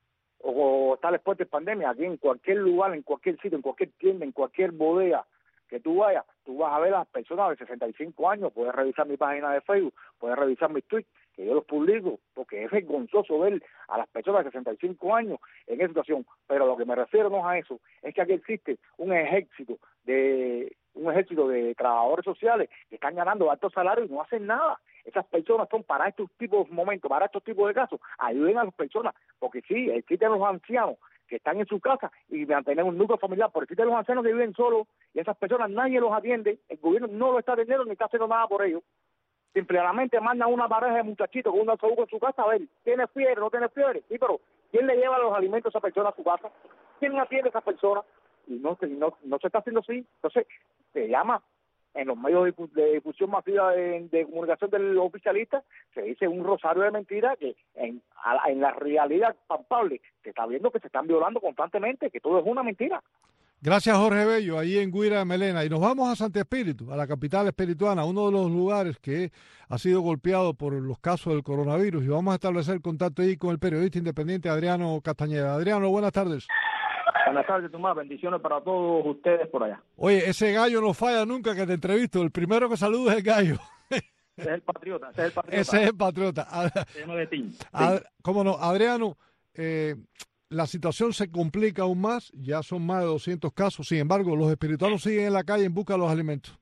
o está expuesto a pandemia, aquí en cualquier lugar, en cualquier sitio, en cualquier tienda, en cualquier bodega que tú vayas, tú vas a ver a las personas de sesenta y cinco años, puedes revisar mi página de Facebook, puedes revisar mis tweets, que yo los publico, porque es vergonzoso ver a las personas de sesenta y cinco años en esa situación. Pero lo que me refiero no es a eso, es que aquí existe un ejército de un ejército de trabajadores sociales que están ganando altos salarios y no hacen nada. Esas personas son para estos tipos de momentos, para estos tipos de casos, ayuden a las personas, porque sí, existen los ancianos que están en su casa y mantener un núcleo familiar, pero existen los ancianos que viven solos y esas personas nadie los atiende, el gobierno no lo está atendiendo ni está haciendo nada por ellos. Simplemente mandan una pareja de muchachitos con un alzabuco en su casa a ver, ¿tiene fiebre, no tiene fiebre? Sí, pero ¿quién le lleva los alimentos a esa persona a su casa? ¿Quién atiende a esa persona? Y no, no, no se está haciendo así. Entonces, se llama en los medios de, de difusión masiva de, de comunicación del oficialista, se dice un rosario de mentiras que en, a, en la realidad palpable se está viendo que se están violando constantemente, que todo es una mentira. Gracias, Jorge Bello, ahí en Guira, Melena. Y nos vamos a Santi Espíritu, a la capital espirituana, uno de los lugares que ha sido golpeado por los casos del coronavirus. Y vamos a establecer contacto ahí con el periodista independiente Adriano Castañeda. Adriano, buenas tardes. Buenas tardes, Tomás. Bendiciones para todos ustedes por allá. Oye, ese gallo no falla nunca que te entrevisto. El primero que saluda es el gallo. Ese es el patriota, ese es el patriota. Ese es el patriota. de ti. Ad, ¿Cómo no? Adriano, eh, la situación se complica aún más. Ya son más de doscientos casos. Sin embargo, los espirituanos siguen en la calle en busca de los alimentos.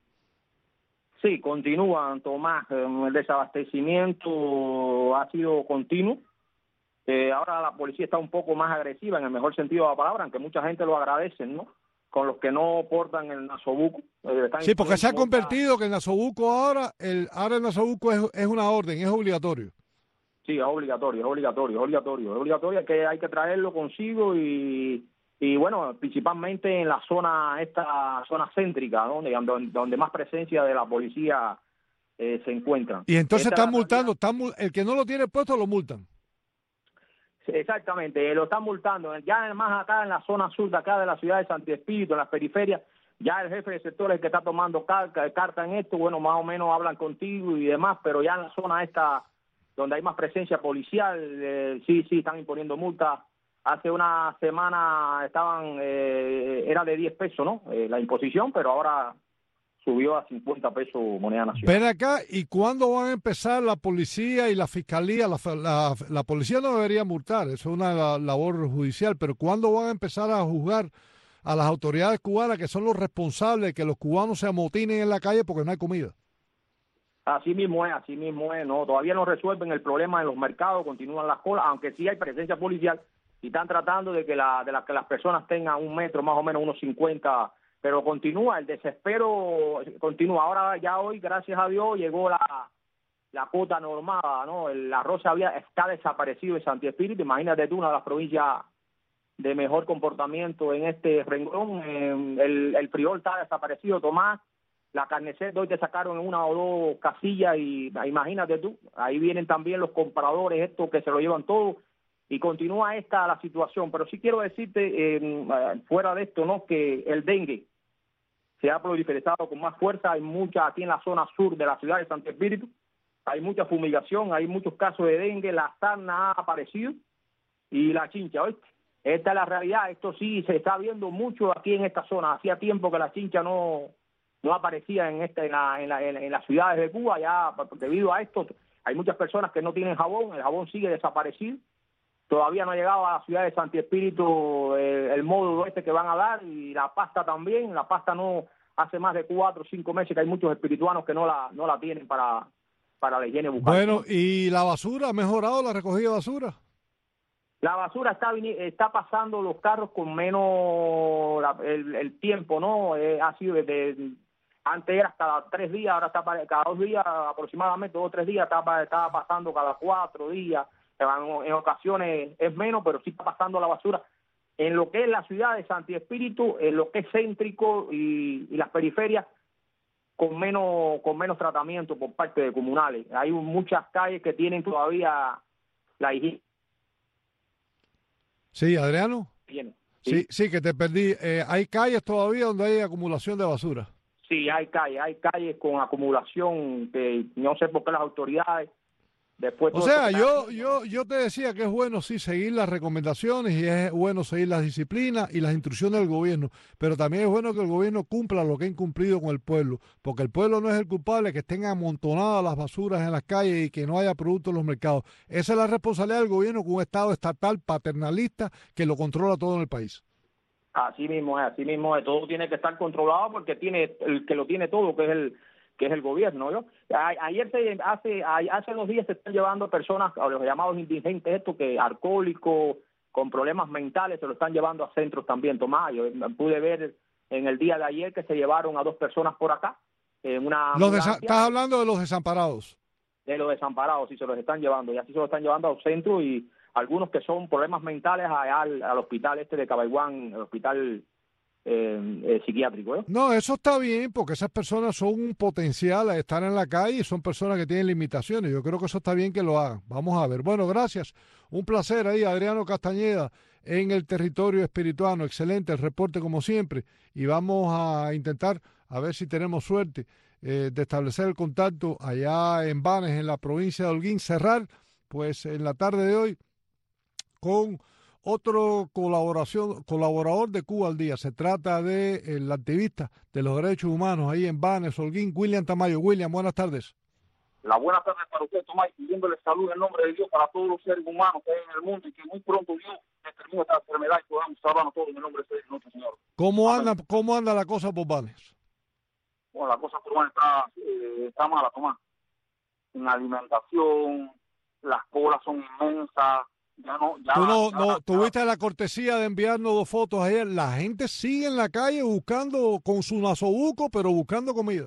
Sí, continúan, Tomás. El desabastecimiento ha sido continuo. Eh, ahora la policía está un poco más agresiva en el mejor sentido de la palabra, aunque mucha gente lo agradece, ¿no? Con los que no portan el nasobuco. Eh, sí, porque se ha convertido que el nasobuco ahora, el, ahora el nasobuco es, es una orden, es obligatorio. Sí, es obligatorio, es obligatorio, es obligatorio, es obligatorio, que hay que traerlo consigo y, y bueno, principalmente en la zona, esta zona céntrica, ¿no? donde, donde más presencia de la policía eh, se encuentra. Y entonces Esta están multando, están, el que no lo tiene puesto lo multan. Exactamente, lo están multando. Ya además acá en la zona sur de acá de la ciudad de Santi Espíritu, en las periferias, ya el jefe de sector es el que está tomando carta, carta en esto, bueno, más o menos hablan contigo y demás, pero ya en la zona esta, donde hay más presencia policial, eh, sí, sí, están imponiendo multas. Hace una semana estaban, eh, era de diez pesos, ¿no? Eh, la imposición, pero ahora subió a cincuenta pesos moneda nacional. Ven acá, ¿y cuándo van a empezar la policía y la fiscalía? La, la, la policía no debería multar, eso es una la, labor judicial, pero ¿cuándo van a empezar a juzgar a las autoridades cubanas que son los responsables de que los cubanos se amotinen en la calle porque no hay comida? Así mismo es, así mismo es, no, todavía no resuelven el problema en los mercados, continúan las colas, aunque sí hay presencia policial y están tratando de que, la, de la, que las personas tengan un metro, más o menos unos cincuenta. Pero continúa, el desespero continúa. Ahora ya hoy, gracias a Dios, llegó la, la cuota normada, ¿no? El arroz había, está desaparecido en Santi Espíritu. Imagínate tú, una de las provincias de mejor comportamiento en este renglón. Eh, el, el friol está desaparecido, Tomás. La carne seca hoy te sacaron en una o dos casillas y imagínate tú. Ahí vienen también los compradores, estos que se lo llevan todo. Y continúa esta la situación. Pero sí quiero decirte, eh, fuera de esto, ¿no? Que el dengue se ha proliferado con más fuerza, hay mucha aquí en la zona sur de la ciudad de Santi Espíritu, hay mucha fumigación, hay muchos casos de dengue, la sarna ha aparecido y la chincha, ¿oíste? Esta es la realidad, esto sí se está viendo mucho aquí en esta zona, hacía tiempo que la chincha no, no aparecía en, esta, en, la, en, la, en, en las ciudades de Cuba, ya debido a esto hay muchas personas que no tienen jabón, el jabón sigue desaparecido, todavía no ha llegado a la ciudad de Santi Espíritu eh, el módulo este que van a dar y la pasta también. La pasta no hace más de cuatro o cinco meses que hay muchos espirituanos que no la no la tienen para, para la higiene bucal. Bueno, ¿y la basura? ¿Ha mejorado la recogida de basura? La basura está está pasando los carros con menos la, el, el tiempo, ¿no? Eh, ha sido desde... Antes era cada tres días, ahora está cada dos días aproximadamente, dos o tres días, estaba, estaba pasando cada cuatro días. En ocasiones es menos, pero sí está pasando la basura. En lo que es la ciudad de Santi Espíritu, en lo que es céntrico y, y las periferias, con menos con menos tratamiento por parte de comunales. Hay muchas calles que tienen todavía la higiene. Sí, Adriano. Bien. Sí, sí, sí, que te perdí. Eh, ¿Hay calles todavía donde hay acumulación de basura? Sí, hay calles, hay calles con acumulación que no sé por qué las autoridades Después O sea, yo, yo, yo te decía que es bueno sí seguir las recomendaciones y es bueno seguir las disciplinas y las instrucciones del gobierno, pero también es bueno que el gobierno cumpla lo que ha incumplido con el pueblo, porque el pueblo no es el culpable que estén amontonadas las basuras en las calles y que no haya productos en los mercados. Esa es la responsabilidad del gobierno con un Estado estatal paternalista que lo controla todo en el país. Así mismo es, así mismo es. Todo tiene que estar controlado porque tiene el que lo tiene todo, que es el que es el gobierno, ¿no? Ayer se hace hace dos días se están llevando personas, a los llamados indigentes, estos que alcohólicos con problemas mentales, se lo están llevando a centros también, Tomás. Yo pude ver en el día de ayer que se llevaron a dos personas por acá en una los desa- estás hablando de los desamparados. De los desamparados, sí, se los están llevando, y así se los están llevando a los centros, y algunos que son problemas mentales allá al, al hospital este de Cabaiguán, el hospital eh, eh, psiquiátrico, ¿eh? No, eso está bien, porque esas personas son un potencial a estar en la calle y son personas que tienen limitaciones. Yo creo que eso está bien que lo hagan. Vamos a ver. Bueno, gracias. Un placer ahí, Adriano Castañeda, en el territorio espirituano. Excelente el reporte como siempre. Y vamos a intentar, a ver si tenemos suerte, eh, de establecer el contacto allá en Banes, en la provincia de Holguín. Cerrar, pues, en la tarde de hoy con otro colaboración, colaborador de Cuba al Día. Se trata de el activista de los derechos humanos ahí en Banes, Holguín, William Tamayo. William, buenas tardes. La buena tarde para usted, Tomás, pidiéndole salud en nombre de Dios para todos los seres humanos que hay en el mundo y que muy pronto Dios determine esta enfermedad y podamos salvarnos todos en el nombre de nuestro Señor. ¿Cómo anda, cómo anda la cosa por Banes? Bueno, la cosa por Banes está, eh, está mala, Tomás. En alimentación, las colas son inmensas. Ya no, ya, Tú no, ya, no ya, tuviste la cortesía de enviarnos dos fotos ayer. La gente sigue en la calle buscando con su nasobuco, pero buscando comida.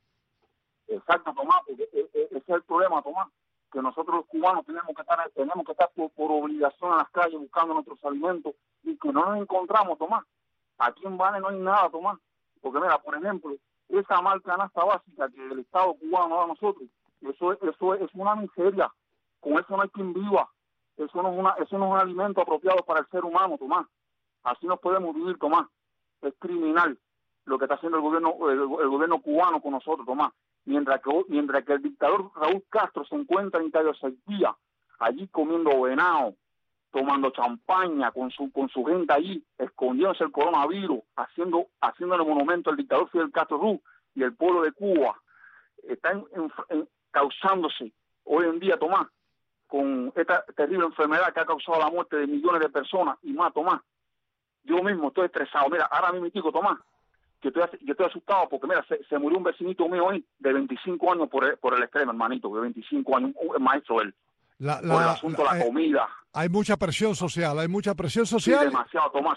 Exacto, Tomás, porque ese es el problema, Tomás, que nosotros los cubanos tenemos que estar, tenemos que estar por, por obligación en las calles buscando nuestros alimentos y que no nos encontramos, Tomás. Aquí en Banes no hay nada, Tomás, porque mira, por ejemplo, esa marca canasta básica que el Estado cubano da a nosotros, eso, eso es una miseria, con eso no hay quien viva. Eso no es una, eso no es un alimento apropiado para el ser humano, Tomás. Así no podemos vivir, Tomás. Es criminal lo que está haciendo el gobierno, el, el gobierno cubano con nosotros, Tomás. Mientras que, mientras que el dictador Raúl Castro se encuentra en Cayo Sequía, allí comiendo venado, tomando champaña con su, con su gente allí, escondiéndose el coronavirus, haciendo, haciéndole monumento al dictador Fidel Castro Ruz y el pueblo de Cuba, está en, en, en, causándose hoy en día, Tomás, con esta terrible enfermedad que ha causado la muerte de millones de personas y más, Tomás. Yo mismo estoy estresado. Mira, ahora mismo, chico, Tomás, que estoy, yo estoy asustado porque, mira, se, se murió un vecinito mío hoy de veinticinco años por el, por el estrés, hermanito, de veinticinco años, un maestro él, la, la, por el asunto de la, la comida. Hay mucha presión social, hay mucha presión Sí, social. demasiado, Tomás.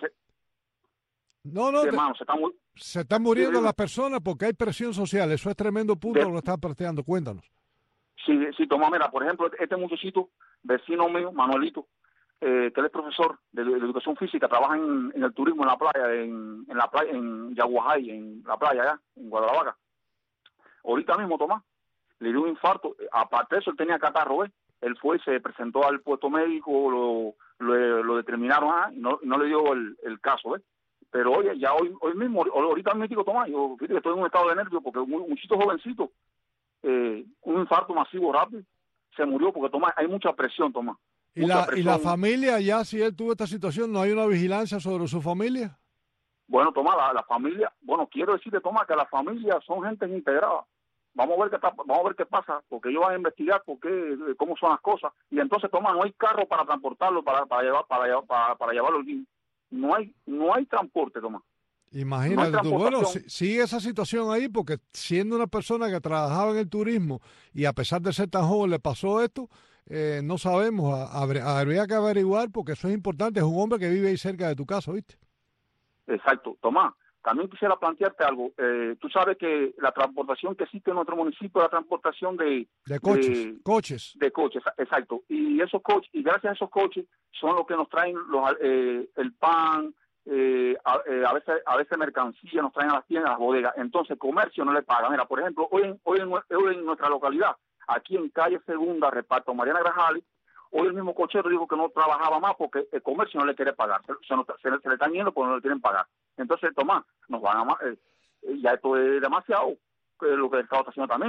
No, no, sí, te, hermano, se, están, se están muriendo sí, las personas porque hay presión social. Eso es tremendo punto, de, lo están planteando. Cuéntanos. Sí, sí, Tomás, mira, por ejemplo, este muchachito, vecino mío, Manuelito, eh, que él es profesor de, de educación física, trabaja en, en el turismo en la playa, en, en la playa, en Yaguajay, en la playa allá, en Guadalajara. Ahorita mismo, Tomás, le dio un infarto. Aparte de eso, él tenía catarro, ¿ves? Él fue, se presentó al puesto médico, lo, lo, lo determinaron, ah, y no, no le dio el, el caso, ¿ves? Pero oye, ya hoy, hoy mismo, ahorita mismo, digo, Tomás, yo fíjate que estoy en un estado de nervio porque un muchito jovencito, eh, un infarto masivo rápido, se murió porque, Tomás, hay mucha presión, Tomás. ¿Y la, ¿Y la familia, ya si él tuvo esta situación, no hay una vigilancia sobre su familia? Bueno, Tomás, la, la familia, bueno, quiero decirte, Tomás, que las familias son gente integrada. Vamos a ver qué está, vamos a ver qué pasa, porque ellos van a investigar por qué, cómo son las cosas. Y entonces, Tomás, no hay carro para transportarlo, para, para llevar, para, llevar, para, para llevarlo al guín. No hay, no hay transporte, Tomás. Imagínate no tú, bueno, sigue esa situación ahí, porque siendo una persona que trabajaba en el turismo y a pesar de ser tan joven le pasó esto, eh, no sabemos, habría, habría que averiguar, porque eso es importante, es un hombre que vive ahí cerca de tu casa, ¿viste? Exacto, Tomás, también quisiera plantearte algo, eh, tú sabes que la transportación que existe en nuestro municipio es la transportación de... De coches, de, coches. De coches, exacto, y esos coches, y gracias a esos coches son los que nos traen los, eh, el pan, Eh, a, eh, a veces a veces mercancía nos traen a las tiendas, a las bodegas, entonces el comercio no le paga. Mira, por ejemplo, hoy en, hoy en, hoy en nuestra localidad, aquí en calle Segunda, reparto Mariana Grajales, hoy el mismo cochero dijo que no trabajaba más porque el comercio no le quiere pagar, se, se, se, se le están yendo porque no le quieren pagar. Entonces, Tomás, nos van a eh, ya esto es demasiado, eh, lo que el Estado está haciendo también.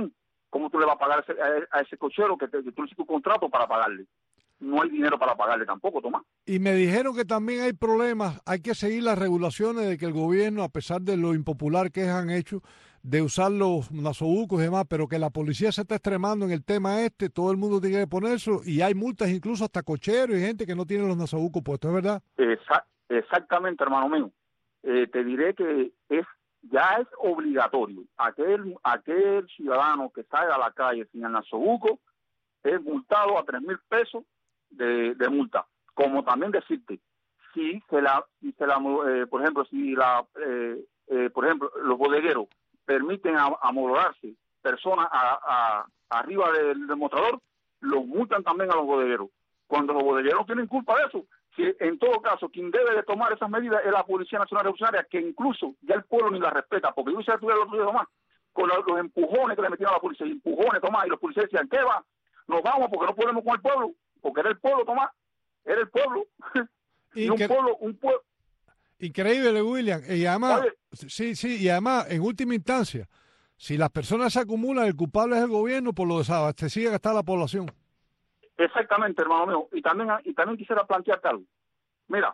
¿Cómo tú le vas a pagar a ese, a ese cochero que, te, que tú le hiciste un contrato para pagarle? No hay dinero para pagarle tampoco, Tomás. Y me dijeron que también hay problemas, hay que seguir las regulaciones de que el gobierno, a pesar de lo impopular que han hecho, de usar los nasobucos y demás, pero que la policía se está extremando en el tema este, todo el mundo tiene que ponerse, y hay multas incluso hasta cocheros y gente que no tiene los nasobucos puestos, ¿es verdad? Esa, exactamente, hermano mío. Eh, te diré que es ya es obligatorio. Aquel, aquel ciudadano que salga a la calle sin el nasobuco es multado a tres mil pesos de, de multa. Como también decirte, si se la, si se la eh, por ejemplo, si la, eh, eh, por ejemplo, los bodegueros permiten amolorarse personas a, a, arriba del demostrador, los multan también a los bodegueros. Cuando los bodegueros no tienen culpa de eso, si en todo caso quien debe de tomar esas medidas es la Policía Nacional Revolucionaria, que incluso ya el pueblo ni la respeta, porque yo hice estudiar el otro día, Tomás, con los, los empujones que le metieron a la policía, empujones, Tomás, y los policías decían, ¿qué va? Nos vamos porque no podemos con el pueblo, porque era el pueblo, Tomás, era el pueblo. y, y un que... pueblo, un pueblo. Increíble, William. Y además, Oye, sí, sí, y además, en última instancia, si las personas se acumulan, el culpable es el gobierno por lo desabastecida que está la población. Exactamente, hermano mío. Y también, y también quisiera plantearte algo. Mira,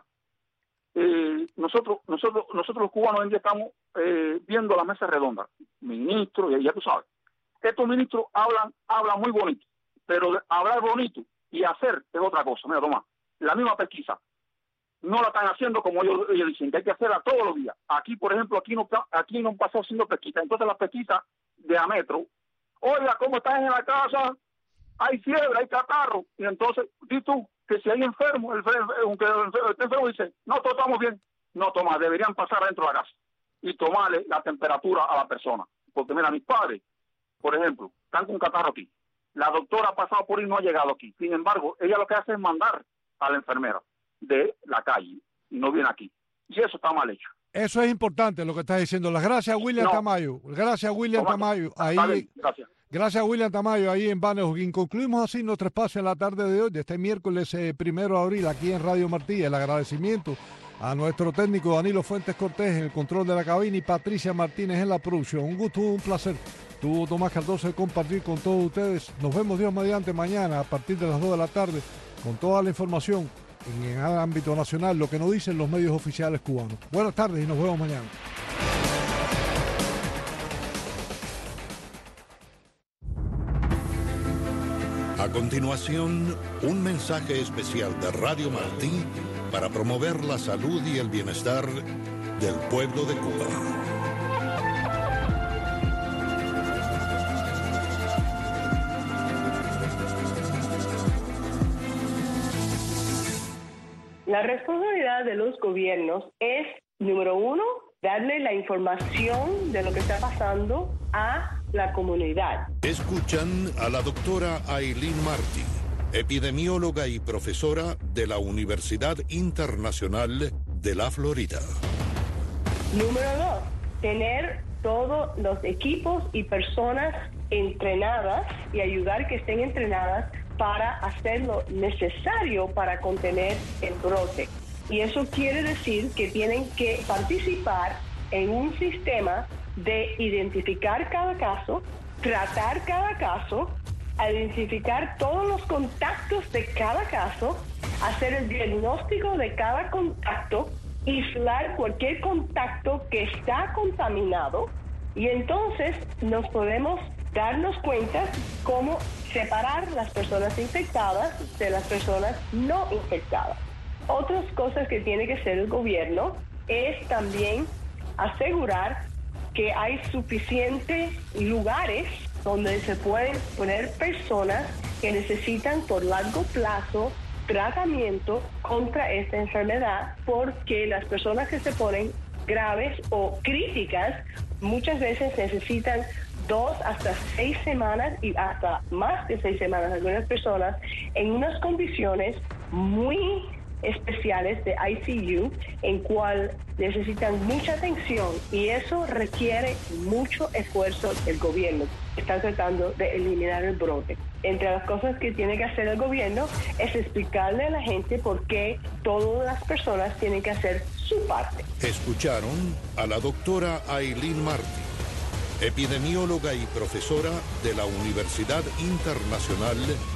eh, nosotros, nosotros, nosotros los cubanos hoy en día estamos eh, viendo la mesa redonda. Ministros, y ya tú sabes. Estos ministros hablan, hablan muy bonito, pero hablar bonito y hacer es otra cosa. Mira, toma, la misma pesquisa no la están haciendo como ellos, ellos dicen, que hay que hacerla todos los días. Aquí, por ejemplo, aquí no, aquí no pasó haciendo pesquisa. Entonces la pesquisa de a metro, oiga, ¿cómo estás en la casa? Hay fiebre, hay catarro. Y entonces, di tú, que si hay enfermo, el, aunque el, el enfermo dice, no, todos estamos bien. No, toma, deberían pasar adentro de la casa y tomarle la temperatura a la persona. Porque mira, mis padres, por ejemplo, están con catarro aquí. La doctora ha pasado por ahí y no ha llegado aquí. Sin embargo, ella lo que hace es mandar a la enfermera de la calle y no viene aquí. Y eso está mal hecho. Eso es importante lo que estás diciendo. Las gracias a William no. Tamayo. Gracias a William Toma, Tamayo. Ahí, bien, gracias. Gracias a William Tamayo ahí en Banejoquín. Concluimos así nuestro espacio en la tarde de hoy, de este miércoles eh, primero de abril, aquí en Radio Martí. El agradecimiento a nuestro técnico Danilo Fuentes Cortés en el control de la cabina y Patricia Martínez en la producción. Un gusto, un placer. Tuvo Tomás Cardoso de compartir con todos ustedes. Nos vemos Dios mediante mañana a partir de las dos de la tarde con toda la información en el ámbito nacional, lo que nos dicen los medios oficiales cubanos. Buenas tardes y nos vemos mañana. A continuación, un mensaje especial de Radio Martí para promover la salud y el bienestar del pueblo de Cuba. La responsabilidad de los gobiernos es, número uno, darle la información de lo que está pasando a la comunidad. Escuchan a la doctora Aileen Martí, epidemióloga y profesora de la Universidad Internacional de la Florida. Número dos, tener todos los equipos y personas entrenadas y ayudar que estén entrenadas para hacer lo necesario para contener el brote. Y eso quiere decir que tienen que participar en un sistema de identificar cada caso, tratar cada caso, identificar todos los contactos de cada caso, hacer el diagnóstico de cada contacto, aislar cualquier contacto que está contaminado, y entonces nos podemos darnos cuenta cómo separar las personas infectadas de las personas no infectadas. Otras cosas que tiene que hacer el gobierno es también asegurar que hay suficientes lugares donde se pueden poner personas que necesitan por largo plazo tratamiento contra esta enfermedad, porque las personas que se ponen graves o críticas muchas veces necesitan dos hasta seis semanas y hasta más de seis semanas algunas personas en unas condiciones muy especiales de I C U en cual necesitan mucha atención, y eso requiere mucho esfuerzo del gobierno. Están tratando de eliminar el brote. Entre las cosas que tiene que hacer el gobierno es explicarle a la gente por qué todas las personas tienen que hacer su parte. Escucharon a la doctora Aileen Martí, epidemióloga y profesora de la Universidad Internacional